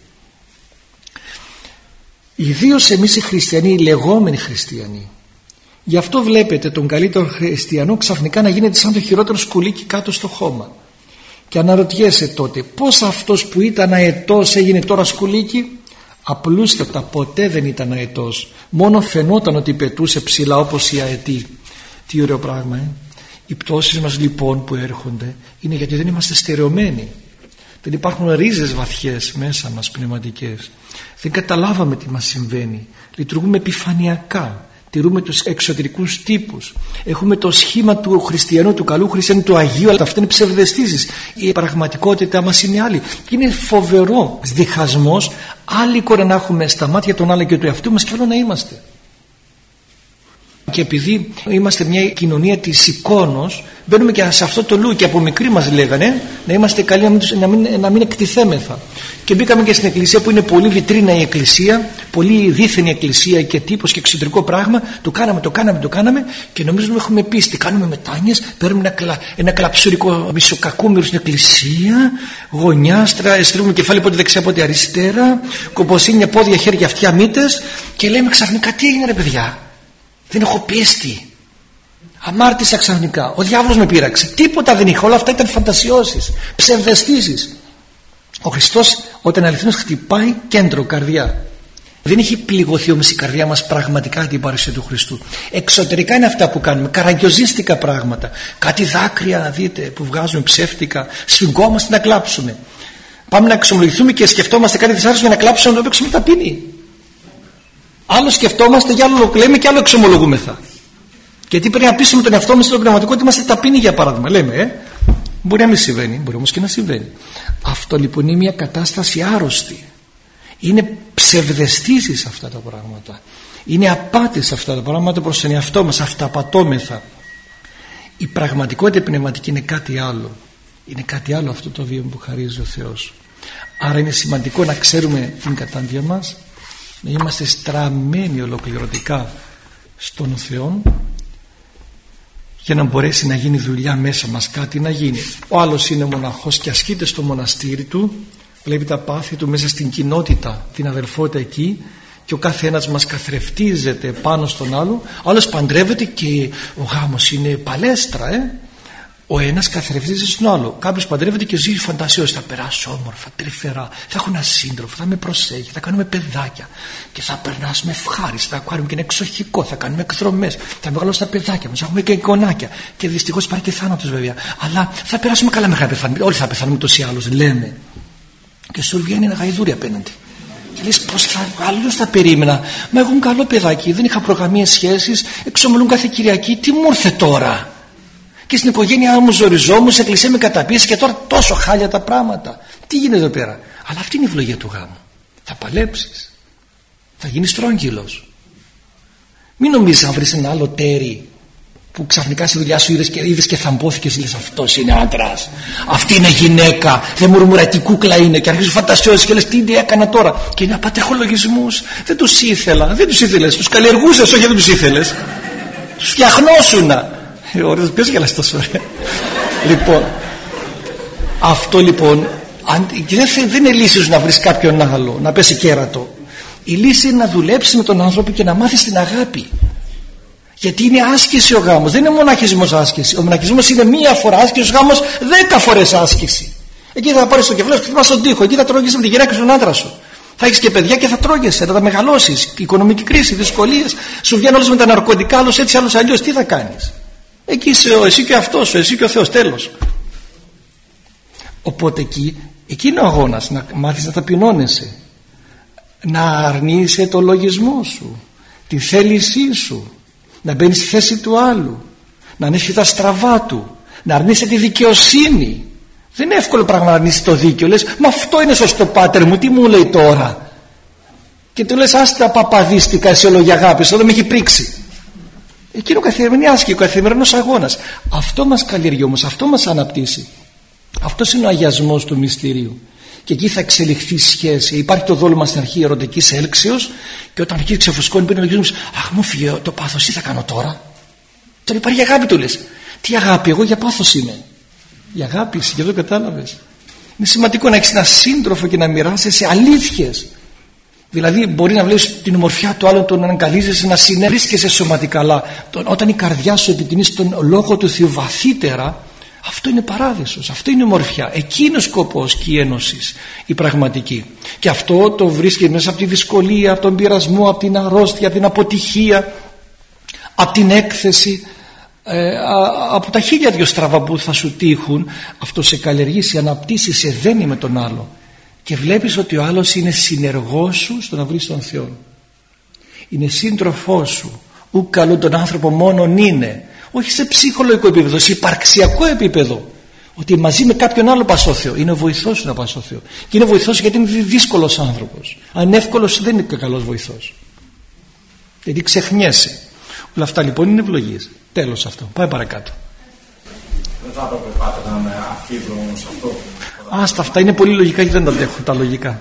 Ιδίως εμείς οι χριστιανοί, οι λεγόμενοι χριστιανοί. Γι' αυτό βλέπετε τον καλύτερο χριστιανό ξαφνικά να γίνεται σαν το χειρότερο σκουλίκι κάτω στο χώμα. Και αναρωτιέσαι τότε, πώς αυτός που ήταν αετός έγινε τώρα σκουλίκι? Απλούστατα, ποτέ δεν ήταν αετός. Μόνο φαινόταν ότι πετούσε ψηλά όπως οι αετοί. Τι ωραίο πράγμα, ε? Οι πτώσεις μας λοιπόν που έρχονται είναι γιατί δεν είμαστε στερεωμένοι. Δεν υπάρχουν ρίζες βαθιές μέσα μας πνευματικές. Δεν καταλάβαμε τι μας συμβαίνει. Λειτουργούμε επιφανειακά. Τηρούμε τους εξωτερικούς τύπους. Έχουμε το σχήμα του χριστιανού, του καλού χριστιανού, του Αγίου, αλλά αυτά είναι ψευδαισθήσεις. Η πραγματικότητά μας είναι άλλη. Και είναι φοβερό διχασμός, άλλη εικόνα να έχουμε στα μάτια των άλλων και του εαυτού μας και άλλο να είμαστε. Και επειδή είμαστε μια κοινωνία της εικόνος, μπαίνουμε και σε αυτό το λου, και από μικροί μας λέγανε να είμαστε καλοί, να μην, να μην, να μην εκτιθέμεθα. Και μπήκαμε και στην εκκλησία που είναι πολύ βιτρίνα η εκκλησία, πολύ δίθεν η εκκλησία και τύπος και εξωτερικό πράγμα. Το κάναμε, το κάναμε, το κάναμε και νομίζουμε έχουμε πίστη. Κάνουμε μετάνοιες, παίρνουμε ένα, κλα, ένα κλαψουρικό μισοκακούμερο στην εκκλησία, γωνιάστρα, στρίβουμε κεφάλι πότε δεξιά πότε αριστερά, κομποσύνια, πόδια, χέρια, αυτιά, μύτες, και λέμε ξαφνικά τι έγινε ρε παιδιά? Δεν έχω πίστη. Αμάρτησα ξαφνικά. Ο διάβολος με πείραξε. Τίποτα δεν είχα. Όλα αυτά ήταν φαντασιώσεις, ψευδαισθήσεις. Ο Χριστός όταν αληθινώς χτυπάει κέντρο, καρδιά. Δεν έχει πληγωθεί όμως η καρδιά μας πραγματικά την παρουσία του Χριστού. Εξωτερικά είναι αυτά που κάνουμε, καραγκιοζίστικα πράγματα. Κάτι δάκρυα να δείτε που βγάζουμε ψεύτικα. Σφιγγόμαστε να κλάψουμε. Πάμε να εξομολογηθούμε και σκεφτόμαστε κάτι δυσάρεστο για να κλάψουμε, να το παίξουμε ταπεινή. Άλλο σκεφτόμαστε, για άλλο λέμε και άλλο εξομολογούμεθα. Γιατί πρέπει να πείσουμε τον εαυτό μας στον πνευματικό ότι είμαστε ταπεινοί, για παράδειγμα. Λέμε, ε, μπορεί να μην συμβαίνει, μπορεί όμως και να συμβαίνει. Αυτό λοιπόν είναι μια κατάσταση άρρωστη. Είναι ψευδαισθήσεις αυτά τα πράγματα. Είναι απάτες αυτά τα πράγματα προς τον εαυτό μας, αυταπατώμεθα. Η πραγματικότητα πνευματική είναι κάτι άλλο. Είναι κάτι άλλο αυτό το βίωμα που χαρίζει ο Θεός. Άρα είναι σημαντικό να ξέρουμε την κατάντια μας, να είμαστε στραμμένοι ολοκληρωτικά στον Θεό, για να μπορέσει να γίνει δουλειά μέσα μας, κάτι να γίνει. Ο άλλος είναι μοναχός και ασκείται στο μοναστήρι του, βλέπει τα πάθη του μέσα στην κοινότητα, την αδελφότητα εκεί, και ο κάθε ένας μας καθρεφτίζεται πάνω στον άλλο. Ο άλλος παντρεύεται και ο γάμος είναι παλέστρα, ε? Ο ένας καθρεφτίζεται στον άλλο. Κάποιος παντρεύεται και ζει φαντασιώς. Θα περάσω όμορφα, τρυφερά, θα έχω ένα σύντροφο, θα με προσέχει, θα κάνουμε παιδάκια και θα περνάσουμε ευχάριστα, θα κάνουμε και ένα εξοχικό, θα κάνουμε εκδρομές, θα μεγαλώσουν τα παιδάκια μας, θα έχουμε και εικονάκια. Και δυστυχώς υπάρχει και θάνατος βέβαια. Αλλά θα περάσουμε καλά μέχρι να πεθάνουμε. Όλοι θα πεθάνουμε ούτως ή άλλως, λέμε. Και σου βγαίνει ένα γαϊδούρι απέναντι. Και λες, πώς θα, αλλιώς θα περίμενα. Μα εγώ είμαι καλό παιδάκι, δεν είχα προγραμμίες σχέσεις, εξομολούν κάθε Κυριακή, τι μου ήρθε τώρα. Και στην οικογένειά μου ζοριζόμουν, σε εκκλησία με καταπίεση και τώρα τόσο χάλια τα πράγματα. Τι γίνεται εδώ πέρα. Αλλά αυτή είναι η ευλογία του γάμου. Θα παλέψεις. Θα γίνεις στρόγγυλος. Μην νομίζεις να βρεις ένα άλλο τέρι που ξαφνικά στη δουλειά σου είδες και, είδες και θαμπόθηκες, λες αυτός είναι άντρας, αυτή είναι γυναίκα, δεν μουρμουρά, τι κούκλα είναι, και αρχίζεις φαντασιώσεις και λες τι τι έκανα τώρα. Και είναι απατεχολογισμούς. Δεν τους ήθελα, δεν τους ήθελες, τους καλλιεργούσες, όχι δεν τους ήθελες. Τους φτιαχνώσουνα. Ωραία, ποιος γελάς τόσο ωραία. Λοιπόν, αυτό λοιπόν αν, δεν, δεν είναι λύση σου να βρεις κάποιον άλλο, να πέσει κέρατο. Η λύση είναι να δουλέψεις με τον άνθρωπο και να μάθεις την αγάπη. Γιατί είναι άσκηση ο γάμος, δεν είναι μοναχισμός άσκηση. Ο μοναχισμός είναι μία φορά άσκηση, ο γάμος δέκα φορές άσκηση. Εκεί θα πάρεις το κεφάλι, θα χτυπάς στον τοίχο, εκεί θα τρώγεσαι με τη γυναίκα στον άντρα σου. Θα έχεις και παιδιά και θα τρώγεσαι, θα τα μεγαλώσεις. Η οικονομική κρίση, δυσκολίες, σου βγαίνουν όλες με τα ναρκωτικά, άλλος έτσι, άλλος αλλιώς. Τι θα κάνεις? Εκεί είσαι εσύ και αυτός σου, εσύ και ο Θεός, τέλος. Οπότε εκεί, εκεί είναι ο αγώνας, να μάθεις να ταπεινώνεσαι, να αρνείσαι το λογισμό σου, τη θέλησή σου, να μπαίνεις στη θέση του άλλου, να ανέχεις τα στραβά του, να αρνείσαι τη δικαιοσύνη. Δεν είναι εύκολο πράγμα να αρνείσαι το δίκαιο. Λες, μα αυτό είναι σωστό πάτερ μου, τι μου λέει τώρα? Και του λες, άστα παπαδίστικα εσύ λόγια αγάπης, εδώ με έχει πρίξει. Εκείνο καθημερινή άσκηση, ο καθημερινός αγώνας. Αυτό μας καλλιεργεί όμως, αυτό μας αναπτύσσει. Αυτός είναι ο αγιασμός του μυστηρίου. Και εκεί θα εξελιχθεί σχέση. Υπάρχει το δόλωμα στην αρχή ερωτικής έλξεως, και όταν αρχίζει ξεφουσκώνει πριν ο λογισμός, αχ μου φύγε το πάθος, τι θα κάνω τώρα? Τώρα υπάρχει αγάπη, του λες. Τι αγάπη? Εγώ για πάθος είμαι. Η αγάπη, εσύ και εδώ κατάλαβες. Είναι σημαντικό να έχεις έναν σύντροφο και να μοιράσεσαι αλήθειες. Δηλαδή μπορεί να βλέπεις την ομορφιά του άλλου, τον αγκαλίζεσαι, να συνέβρισκεσαι σωματικά, αλλά όταν η καρδιά σου επιτιμήσει τον λόγο του Θεού βαθύτερα, αυτό είναι παράδεισος, αυτό είναι ομορφιά. Εκεί είναι ο σκοπός και η ένωση, η πραγματική. Και αυτό το βρίσκει μέσα από τη δυσκολία, από τον πειρασμό, από την αρρώστια, από την αποτυχία, από την έκθεση, ε, από τα χίλια δυο στραβά που θα σου τύχουν. Αυτό σε καλλιεργεί, σε αναπτύσσει, σε δένει με τον άλλο. Και βλέπεις ότι ο άλλος είναι συνεργός σου στο να βρεις τον Θεό. Είναι σύντροφός σου. Ου καλούν τον άνθρωπο μόνον είναι. Όχι σε ψυχολογικό επίπεδο, σε υπαρξιακό επίπεδο. Ότι μαζί με κάποιον άλλο πας στο Θεό. Είναι ο βοηθός σου να πας στο Θεό. Και είναι βοηθός γιατί είναι δύσκολος άνθρωπος. Αν εύκολος δεν είναι και καλός βοηθός. Γιατί ξεχνιέσαι. Όλα αυτά λοιπόν είναι ευλογίες. Τέλος αυτό. Πάμε παρακάτω. Δεν θα έπρεπε πάτε να είμαι αμφίδρομος σε αυτό? Άστα, αυτά είναι πολύ λογικά και δεν τα αντέχω τα λογικά.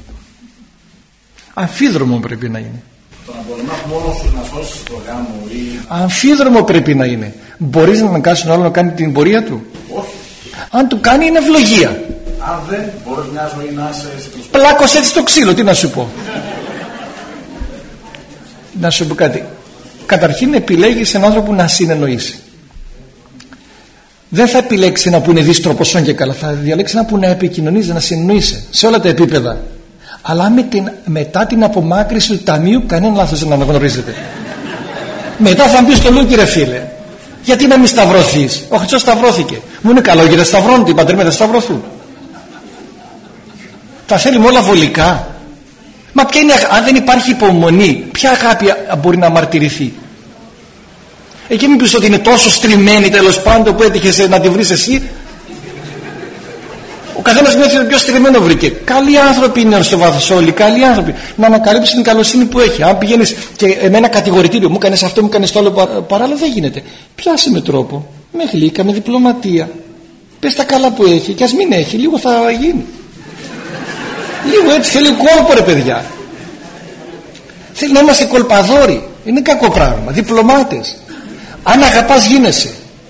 Αμφίδρομο πρέπει να είναι. Το να μπορεί να μόνος σου να σώσεις το γάμο ή... Αμφίδρομο πρέπει να είναι. Μπορείς να αναγκάσεις τον άλλο να κάνει την πορεία του? Όχι. Αν του κάνει είναι ευλογία. Αν δεν μπορείς μια ζωή να είσαι... Πλάκωσε έτσι το ξύλο, τι να σου πω. Να σου πω κάτι. Καταρχήν επιλέγεις έναν άνθρωπο να συνεννοήσει. Δεν θα επιλέξει ένα που είναι δύστροπο σόν και καλά. Θα διαλέξει ένα που να επικοινωνίζει, να συνεννοήσει σε όλα τα επίπεδα. Αλλά με την, μετά την απομάκρυση του ταμείου, κανένα λάθος δεν αναγνωρίζεται. Μετά θα μπει στο λούκι, ρε φίλε. Γιατί να μην σταυρωθείς? Ο Χριστός σταυρώθηκε. Μου είναι καλό γιατί σταυρώνονται, οι παντρεμένοι θα σταυρωθούν. Τα θέλουμε όλα βολικά. Μα ποια είναι, αν δεν υπάρχει υπομονή, ποια αγάπη μπορεί να μαρτυρηθεί? Εκεί μην πεις ότι είναι τόσο στριμμένη τέλος πάντων που έτυχες να τη βρεις εσύ. Ο καθένας νιώθει ότι πιο στριμμένο βρήκε. Καλοί άνθρωποι είναι στο βάθος όλοι, καλοί άνθρωποι. Να ανακαλύψει την καλοσύνη που έχει. Αν πηγαίνεις και εμένα κατηγορητήριο, μου κάνεις αυτό, μου κάνεις το άλλο παράλληλο, δεν γίνεται. Πιάσε με τρόπο, με γλύκα, με διπλωματία. Πες τα καλά που έχει, και ας μην έχει, λίγο θα γίνει. Λίγο έτσι, θέλει κόλπο ρε παιδιά. Θέλει να είμαστε κολπαδόροι. Είναι κακό πράγμα. Διπλωμάτες. Αν αγαπάς γίνεσαι.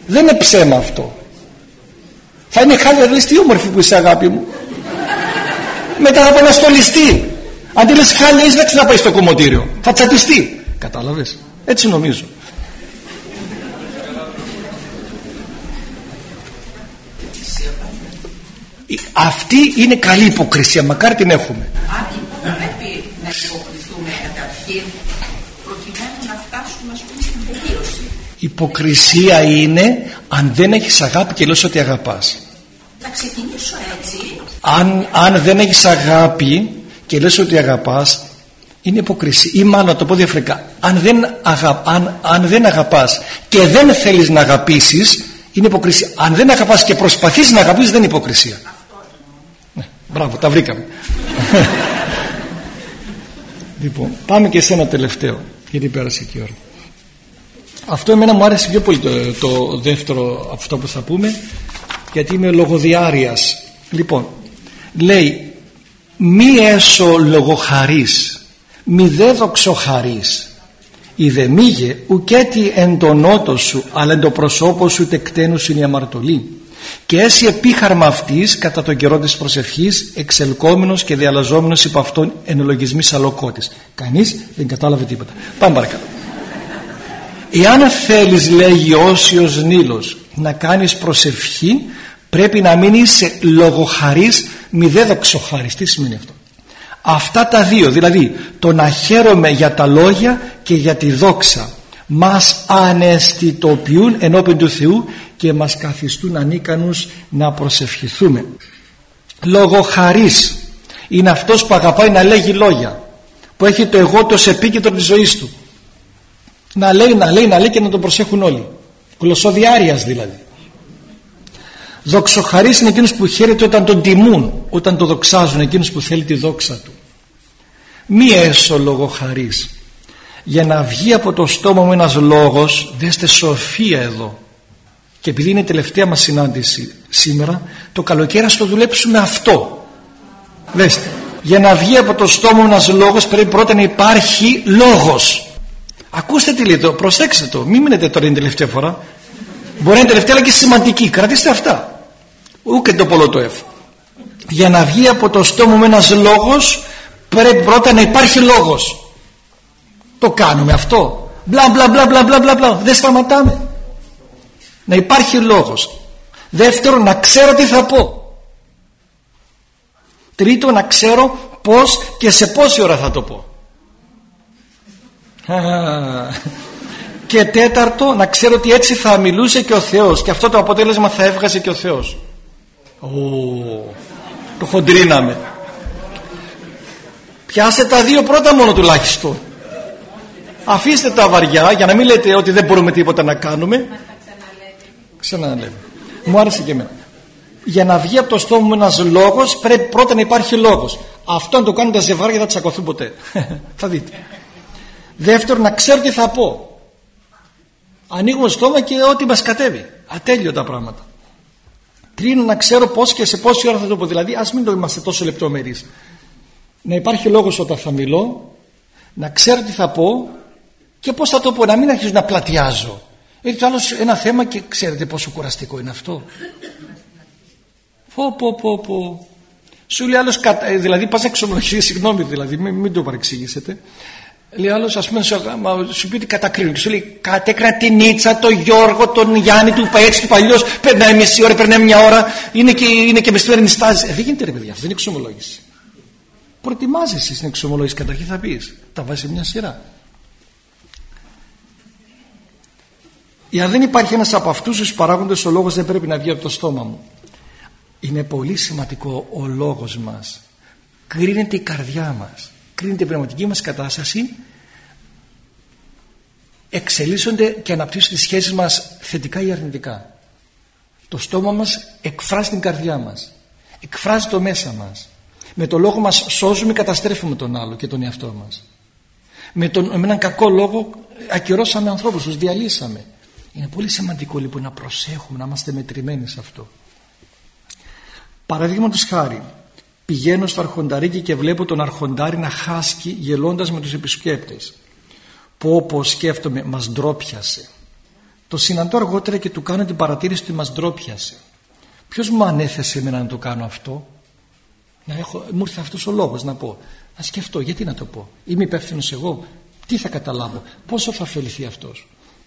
Δεν είναι ψέμα αυτό. Θα είναι χάλια, λες τι όμορφη που είσαι αγάπη μου. Μετά θα πάει να στολιστεί. Αντί λες χάλια είσαι, δεν να πάει στο κομμωτήριο, θα τσατιστεί. Κατάλαβες? Έτσι νομίζω. Αυτή είναι καλή υποκρισία, μακάρι την έχουμε. Άρα πρέπει να υποκριθούμε καταρχήν προκειμένου να φτάσουμε, ας πούμε, στην τελείωση. Υποκρισία είναι αν δεν έχεις αγάπη και λες ότι αγαπάς. Να ξεκινήσω έτσι. Αν, αν δεν έχεις αγάπη και λες ότι αγαπάς, είναι υποκρισία. Ή μάλλον να το πω διαφορετικά, αν δεν, αγα, αν, αν δεν αγαπάς και δεν θέλεις να αγαπήσεις, είναι υποκρισία. Αν δεν αγαπάς και προσπαθείς να αγαπήσεις, δεν είναι υποκρισία. Ναι, μπράβο, τα βρήκαμε. Λοιπόν, πάμε και σε ένα τελευταίο, γιατί πέρασε και η ώρα. Αυτό εμένα μου άρεσε πιο πολύ το, το δεύτερο αυτό που θα πούμε, γιατί είμαι λογοδιάρειας. Λοιπόν, λέει, μη έσω λογοχαρής, μη δε δοξοχαρής, είδε μήγε ουκέτι εν το νότο σου, αλλά εν το προσώπο σου τεκτένους είναι η αμαρτωλή. Και έσυ επίχαρμα αυτής κατά τον καιρό της προσευχής, εξελκόμενος και διαλαζόμενος υπ' αυτόν ενολογισμής αλοκότης. Κανείς δεν κατάλαβε τίποτα. Πάμε παρακάτω. Εάν θέλεις, λέγει όσιος Νείλος, να κάνεις προσευχή, πρέπει να μην είσαι λογοχαρής, μη δε δοξοχαρής. Τι σημαίνει αυτό? Αυτά τα δύο, δηλαδή το να χαίρομαι για τα λόγια και για τη δόξα, μας αναισθητοποιούν ενώπιον του Θεού και μας καθιστούν ανίκανους να προσευχηθούμε. Λογοχαρής είναι αυτός που αγαπάει να λέγει λόγια, που έχει το εγώ το σε επίκεντρο της ζωής του, να λέει, να λέει, να λέει και να τον προσέχουν όλοι. Γλωσσοδιάρειας δηλαδή. Δοξοχαρής είναι εκείνος που χαίρεται όταν τον τιμούν, όταν τον δοξάζουν, εκείνος που θέλει τη δόξα του. Μη έσω λογοχαρής. Για να βγει από το στόμα μου ένας λόγος, δέστε σοφία εδώ, και επειδή είναι η τελευταία μας συνάντηση σήμερα, το καλοκαίρι ας το δουλέψουμε αυτό. Δέστε, για να βγει από το στόμα μου ένας λόγος πρέπει πρώτα να υπάρχει λόγος. Ακούστε τι λέει εδώ, προσέξτε το, μην μείνετε τώρα την τελευταία φορά. Μπορεί να είναι τελευταία αλλά και σημαντική, κρατήστε αυτά. Ούκε το πολλό το εφ. Για να βγει από το στόμα μου ένας λόγος πρέπει πρώτα να υπάρχει λόγος. Το κάνουμε αυτό, μπλα μπλα μπλα μπλα μπλα μπλα, δεν σταματάμε. Να υπάρχει λόγος. Δεύτερον, να ξέρω τι θα πω. Τρίτον, να ξέρω πώς και σε πόση ώρα θα το πω. Και τέταρτο, να ξέρω ότι έτσι θα μιλούσε και ο Θεός, και αυτό το αποτέλεσμα θα έβγαζε και ο Θεός. Ω, το χοντρίναμε. Πιάστε τα δύο πρώτα μόνο τουλάχιστον. Αφήστε τα βαριά, για να μην λέτε ότι δεν μπορούμε τίποτα να κάνουμε. Ξαναλέμε. Μου άρεσε και εμένα. Για να βγει από το στόμα μου ένας λόγος πρέπει πρώτα να υπάρχει λόγος. Αυτό αν το κάνουν τα ζευγάρια δεν θα τσακωθούν ποτέ. Θα δείτε. Δεύτερον, να ξέρω τι θα πω. Ανοίγουμε το στόμα και ό,τι μας κατέβει. Ατέλειωτα πράγματα. Τρίτον, να ξέρω πώς και σε πόση ώρα θα το πω. Δηλαδή ας μην το είμαστε τόσο λεπτομερείς. Να υπάρχει λόγος όταν θα μιλώ, να ξέρω τι θα πω και πώς θα το πω, να μην αρχίζω να πλατιάζω. Έχει το άλλο ένα θέμα και ξέρετε πόσο κουραστικό είναι αυτό. Πω πω πω πω. Σου λέει άλλος, δηλαδή πας να εξομολογήσεις, συγγνώμη δηλαδή, μην, μην το παρεξηγήσετε. Λέει άλλος, ας πούμε, σου πει ότι κατακρίνουν και σου λέει κατέκρανα την Νίτσα, τον Γιώργο, τον Γιάννη του έτσι του παλιός, περνάει μισή ώρα, περνάει μια ώρα, είναι και, είναι και μεσημέρι νηστάζει. Ε, δεν γίνεται ρε παιδιά, αυτό δεν είναι εξομολόγηση. Προετοιμάζεσαι στην εξομολόγηση, καταρχήν θα πεις, τα βάζεις σε μια σειρά. Αν δεν υπάρχει ένας από αυτούς τους παράγοντες, ο λόγος δεν πρέπει να βγει από το στόμα μου. Είναι πολύ σημαντικό ο λόγος μας. Κρίνεται η καρδιά μας, κρίνεται η πνευματική μας κατάσταση, εξελίσσονται και αναπτύσσονται τις σχέσεις μας θετικά ή αρνητικά. Το στόμα μας εκφράζει την καρδιά μας, εκφράζει το μέσα μας. Με το λόγο μας σώζουμε, καταστρέφουμε τον άλλο και τον εαυτό μας. Με, τον, με έναν κακό λόγο ακυρώσαμε ανθρώπους, τους διαλύσαμε. Είναι πολύ σημαντικό λοιπόν να προσέχουμε, να είμαστε μετρημένοι σε αυτό. Παραδείγματος χάρη, πηγαίνω στο αρχονταρίκι και βλέπω τον αρχοντάρι να χάσκει γελώντας με τους επισκέπτες. Πω πω σκέφτομαι, μας ντρόπιασε. Το συναντώ αργότερα και του κάνω την παρατήρηση ότι μας ντρόπιασε. Ποιος μου ανέθεσε εμένα να το κάνω αυτό? Να έχω, μου ήρθε αυτός ο λόγος να πω. Να σκεφτώ, γιατί να το πω? Είμαι υπεύθυνος εγώ? Τι θα καταλάβω? Πόσο θα ωφεληθεί αυτός?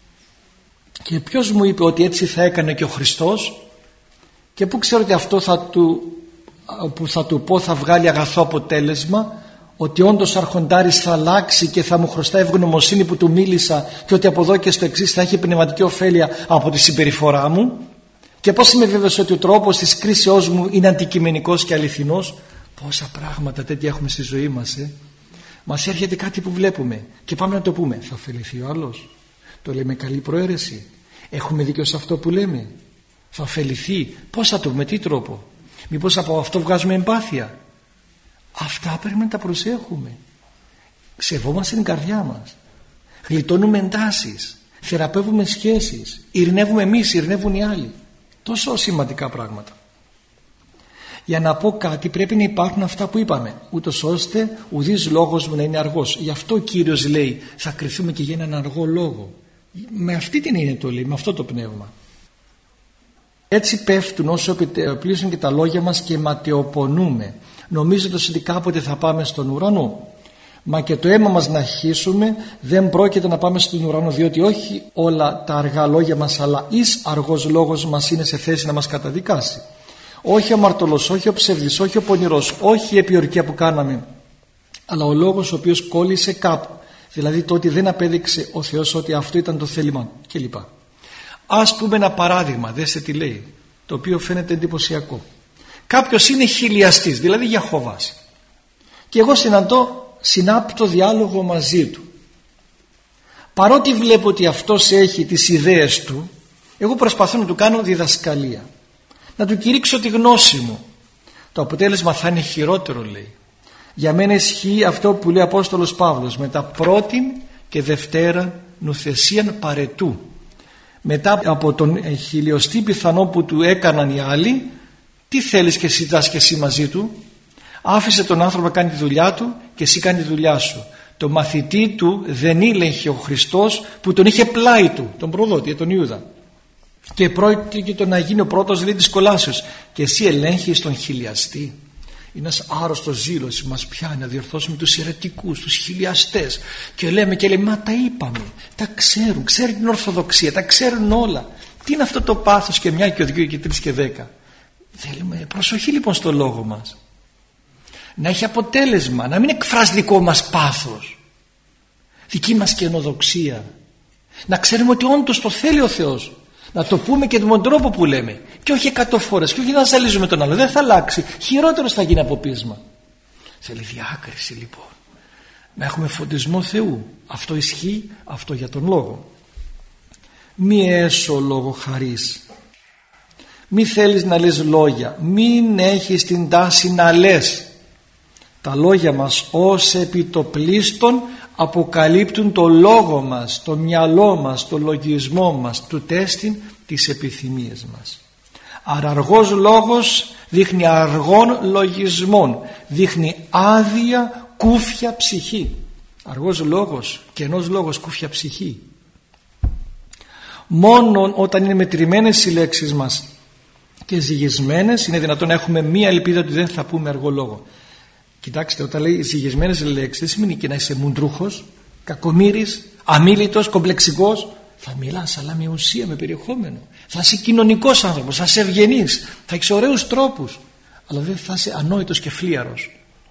Και ποιος μου είπε ότι έτσι θα έκανε και ο Χριστός? Και πού ξέρω ότι αυτό θα του, που θα του πω θα βγάλει αγαθό αποτέλεσμα? Ότι όντως ο αρχοντάρης θα αλλάξει και θα μου χρωστάει ευγνωμοσύνη που του μίλησα, και ότι από εδώ και στο εξής θα έχει πνευματική ωφέλεια από τη συμπεριφορά μου? Και πώς είμαι βέβαιος ότι ο τρόπος της κρίσεώς μου είναι αντικειμενικός και αληθινός? Πόσα πράγματα τέτοια έχουμε στη ζωή μας, ε? Μας έρχεται κάτι που βλέπουμε και πάμε να το πούμε. Θα ωφεληθεί ο άλλος? Το λέμε καλή προαίρεση? Έχουμε δίκιο σε αυτό που λέμε? Θα ωφεληθεί? Πώς θα το, με τι τρόπο? Μήπως από αυτό βγάζουμε εμπάθεια? Αυτά πρέπει να τα προσέχουμε. Σεβόμαστε την καρδιά μας, γλιτώνουμε εντάσεις, θεραπεύουμε σχέσεις, ειρηνεύουμε εμείς, ειρηνεύουν οι άλλοι. Τόσο σημαντικά πράγματα. Για να πω κάτι πρέπει να υπάρχουν αυτά που είπαμε, ούτως ώστε ουδής λόγος μου να είναι αργός. Γι' αυτό ο Κύριος λέει θα κριθούμε και για έναν αργό λόγο. Με αυτή την είναι το λέει, με αυτό το πνεύμα. Έτσι πέφτουν όσο πλήσουν και τα λόγια μας και ματαιοπονούμε, νομίζοντας ότι κάποτε θα πάμε στον ουρανό. Μα και το αίμα μας να χύσουμε δεν πρόκειται να πάμε στον ουρανό, διότι όχι όλα τα αργά λόγια μας, αλλά εις αργός λόγος μας είναι σε θέση να μας καταδικάσει. Όχι ο αμαρτωλός, όχι ο ψευδής, όχι ο πονηρός, όχι η επιορκία που κάναμε, αλλά ο λόγος ο οποίος κόλλησε κάπου, δηλαδή το ότι δεν απέδειξε ο Θεός ότι αυτό ήταν το θέλημα κλπ. Ας πούμε ένα παράδειγμα, δέστε τι λέει, το οποίο φαίνεται εντυπωσιακό. Κάποιος είναι χιλιαστής, δηλαδή Ιεχωβάς, και εγώ συναντώ, συνάπτω διάλογο μαζί του. Παρότι βλέπω ότι αυτός έχει τις ιδέες του, εγώ προσπαθώ να του κάνω διδασκαλία, να του κηρύξω τη γνώση μου. Το αποτέλεσμα θα είναι χειρότερο, λέει. Για μένα ισχύει αυτό που λέει ο Απόστολος Παύλος, μετά πρώτην και δευτέρα νουθεσίαν παρετού. Μετά από τον χιλιοστή πιθανό που του έκαναν οι άλλοι, τι θέλεις και εσύ, δας και εσύ μαζί του? Άφησε τον άνθρωπο να κάνει τη δουλειά του και εσύ κάνει τη δουλειά σου. Το μαθητή του δεν ήλεγχε ο Χριστός που τον είχε πλάι του, τον προδότη, τον Ιούδα, και πρόκειται το να γίνει ο πρώτος, λέει, της κολάσεως, και εσύ ελέγχεις τον χιλιαστή. Είναι ένας άρρωστος ζήλος μας πιάνει να διορθώσουμε τους αιρετικούς, τους χιλιαστές, και λέμε και λέμε, μα τα είπαμε, τα ξέρουν, ξέρουν την Ορθοδοξία, τα ξέρουν όλα. Τι είναι αυτό το πάθος και μια και δύο και τρεις και δέκα? Θέλουμε προσοχή λοιπόν στο λόγο μας, να έχει αποτέλεσμα, να μην εκφράζει δικό μας πάθος, δική μας καινοδοξία, να ξέρουμε ότι όντως το θέλει ο Θεός, να το πούμε και με τον τρόπο που λέμε, και όχι εκατό φορές, και όχι να ζαλίζουμε τον άλλο, δεν θα αλλάξει, χειρότερος θα γίνει από πείσμα. Θέλει διάκριση λοιπόν, να έχουμε φωτισμό Θεού. Αυτό ισχύει, αυτό για τον λόγο. Μη έσω λόγο χαρίς, μη θέλεις να λες λόγια, μην έχεις την τάση να λες. Τα λόγια μας ως επιτοπλίστων αποκαλύπτουν το λόγο μας, το μυαλό μας, το λογισμό μας, του τέστην τις επιθυμίες μας. Άρα αργός λόγος δείχνει αργών λογισμών, δείχνει άδεια κούφια ψυχή. Αργός λόγος, κενός λόγος, κούφια ψυχή. Μόνον όταν είναι μετρημένες οι λέξεις μας και ζυγισμένες είναι δυνατόν να έχουμε μία ελπίδα ότι δεν θα πούμε αργό λόγο. Κοιτάξτε, όταν λέει ζυγισμένες λέξεις δεν σημαίνει και να είσαι μουντρούχος, κακομοίρης, αμίλητος, κομπλεξικός. Θα μιλάς αλλά με ουσία, με περιεχόμενο. Θα είσαι κοινωνικός άνθρωπος, θα είσαι ευγενής, θα έχεις ωραίους τρόπους, αλλά δεν θα είσαι ανόητος και φλίαρος.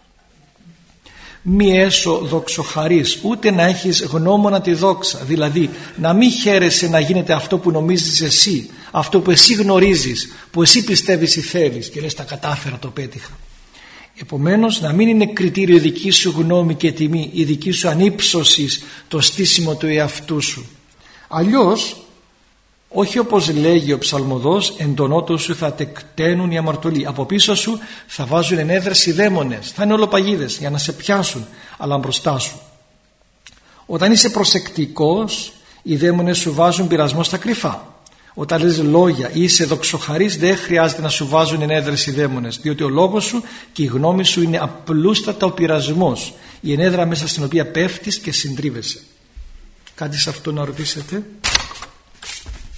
Μη έσω δοξοχαρής, ούτε να έχεις γνώμονα τη δόξα, δηλαδή να μην χαίρεσαι να γίνεται αυτό που νομίζεις εσύ, αυτό που εσύ γνωρίζεις, που εσύ πιστεύεις ή θέλεις και λες τα κατάφερα, το πέτυχα. Επομένως να μην είναι κριτήριο η δική σου γνώμη και τιμή, η δική σου ανύψωση, το στήσιμο του εαυτού σου. Αλλιώς, όχι όπως λέγει ο ψαλμοδός, εν τον νότο σου θα τεκταίνουν οι αμαρτωλοί, από πίσω σου θα βάζουν ενέδρες οι δαίμονες, θα είναι ολοπαγίδες για να σε πιάσουν, αλλά μπροστά σου. Όταν είσαι προσεκτικός, οι δαίμονες σου βάζουν πειρασμό στα κρυφά. Όταν λες λόγια ή είσαι δοξοχαρής, δεν χρειάζεται να σου βάζουν ενέδρες οι δαίμονες, διότι ο λόγος σου και η γνώμη σου είναι απλούστατα ο πειρασμός, η ενέδρα μέσα στην οποία πέφτεις και συντρίβεσαι. Κάτι σε αυτό να ρωτήσετε?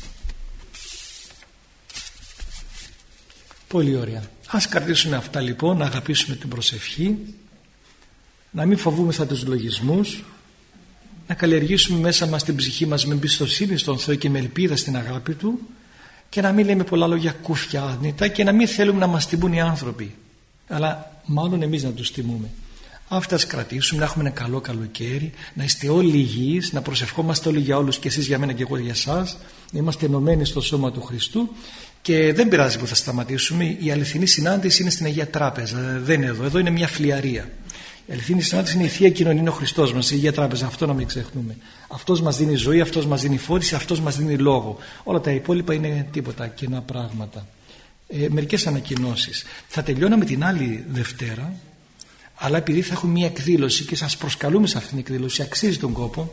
Πολύ ωραία. Ας κρατήσουμε αυτά λοιπόν, να αγαπήσουμε την προσευχή, να μην φοβούμεθα τους λογισμούς, να καλλιεργήσουμε μέσα μας την ψυχή μας με εμπιστοσύνη στον Θεό και με ελπίδα στην αγάπη Του, και να μην λέμε πολλά λόγια κούφια άρνητα και να μην θέλουμε να μας τιμούν οι άνθρωποι, αλλά μάλλον εμείς να τους τιμούμε. Αυτά ας κρατήσουμε, να έχουμε ένα καλό καλοκαίρι, να είστε όλοι υγιείς, να προσευχόμαστε όλοι για όλους και εσείς για μένα και εγώ για εσάς, να είμαστε ενωμένοι στο σώμα του Χριστού. Και δεν πειράζει που θα σταματήσουμε. Η αληθινή συνάντηση είναι στην Αγία Τράπεζα, δεν είναι εδώ. Εδώ είναι μια φλιαρία. Η αληθινή συνάντηση είναι η Θεία Κοινωνία, είναι ο Χριστός μας, η Αγία Τράπεζα. Αυτό να μην ξεχνούμε. Αυτός μας δίνει ζωή, αυτός μας δίνει φώτιση, αυτός μας δίνει λόγο. Όλα τα υπόλοιπα είναι τίποτα, κενά πράγματα. Ε, μερικές ανακοινώσεις. Θα τελειώναμε την άλλη Δευτέρα, αλλά επειδή θα έχουμε μια εκδήλωση και σας προσκαλούμε σε αυτήν την εκδήλωση, αξίζει τον κόπο.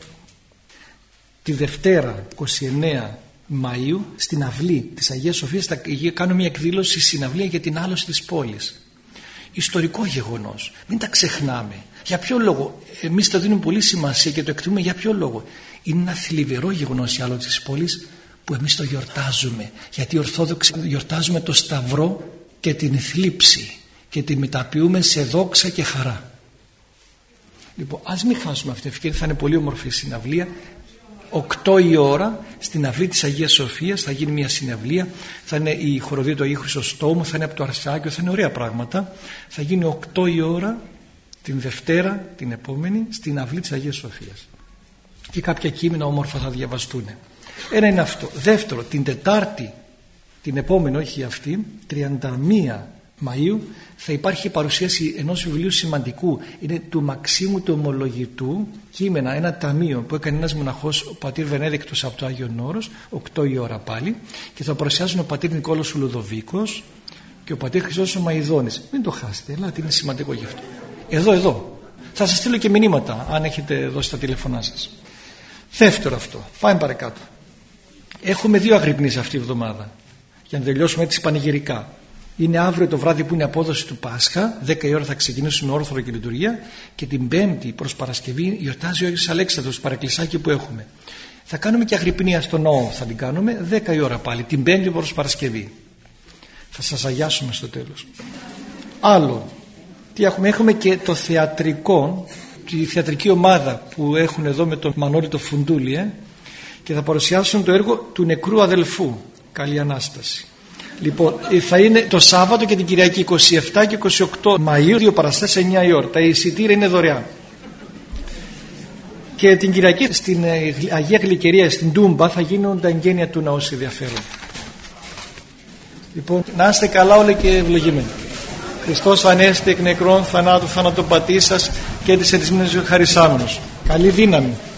Τη Δευτέρα είκοσι εννέα Μαΐου στην αυλή της Αγίας Σοφίας θα κάνω μια εκδήλωση, συναυλία για την άλωση της πόλης. Ιστορικό γεγονός, μην τα ξεχνάμε. Για ποιο λόγο? Εμείς το δίνουμε πολύ σημασία και το εκτιμούμε. Για ποιο λόγο? Είναι ένα θλιβερό γεγονός η άλωση της πόλης που εμείς το γιορτάζουμε, γιατί οι Ορθόδοξοι γιορτάζουμε το Σταυρό και την θλίψη και τη μεταποιούμε σε δόξα και χαρά. Λοιπόν, ας μην χάσουμε αυτή την ευκαιρία, θα είναι πολύ όμορφη η συναυλία. οκτώ η ώρα στην αυλή της Αγίας Σοφίας θα γίνει μια συναυλία. Θα είναι η χοροδία του Αγίου Χρυσοστόμου, θα είναι από το Αρσάκιο, θα είναι ωραία πράγματα. Θα γίνει οκτώ η ώρα την Δευτέρα την επόμενη στην αυλή της Αγίας Σοφίας. Και κάποια κείμενα όμορφα θα διαβαστούν. Ένα είναι αυτό. Δεύτερο, την Τετάρτη την επόμενη, όχι αυτή, τριάντα μία Μαΐου, θα υπάρχει παρουσίαση ενός βιβλίου σημαντικού. Είναι του Μαξίμου του Ομολογητού, κείμενα, ένα ταμείο που έκανε ένας μοναχός, ο πατήρ Βενέδικτος από το Άγιον Όρος, οκτώ η ώρα πάλι, και θα παρουσιάζουν ο πατήρ Νικόλαος ο Λουδοβίκος και ο πατήρ Χριστός ο Μαϊδόνης. Μην το χάσετε, ελάτε, είναι σημαντικό γι' αυτό. Εδώ, εδώ. Θα σας στείλω και μηνύματα αν έχετε δώσει τα τηλέφωνά σας. Δεύτερο αυτό. Πάμε παρακάτω. Έχουμε δύο αγρυπνείς αυτή τη εβδομάδα, για να τελειώσουμε έτσι πανηγυρικά. Είναι αύριο το βράδυ που είναι απόδοση του Πάσχα, δέκα η ώρα θα ξεκινήσουμε όρθρο και λειτουργία, και την Πέμπτη προς Παρασκευή γιορτάζει ο Άγιος Αλέξανδρος, παρακλεισάκι που έχουμε. Θα κάνουμε και αγρυπνία στο ναό, θα την κάνουμε δέκα η ώρα πάλι, την Πέμπτη προς Παρασκευή. Θα σας αγιάσουμε στο τέλος. Άλλο, τι έχουμε? Έχουμε και το θεατρικό, τη θεατρική ομάδα που έχουν εδώ με τον Μανώλη το Φουντούλη, ε, και θα παρουσιάσουν το έργο του νεκρού αδελφού. Καλή Ανάσταση. Λοιπόν, θα είναι το Σάββατο και την Κυριακή είκοσι επτά και είκοσι οκτώ Μαΐου, δύο παραστάσεις εννιά η ώρα. Τα εισιτήρια είναι δωρεάν. Και την Κυριακή στην Αγία Γλυκερία, στην Τούμπα, θα γίνουν τα εγγένεια του ναού σε ενδιαφέρον. Λοιπόν, να είστε καλά όλοι και ευλογημένοι. Χριστός ανέστη εκ νεκρών, θανάτου θανατοπατήσας και της ερισμήνης χαρισάμενος. Καλή δύναμη.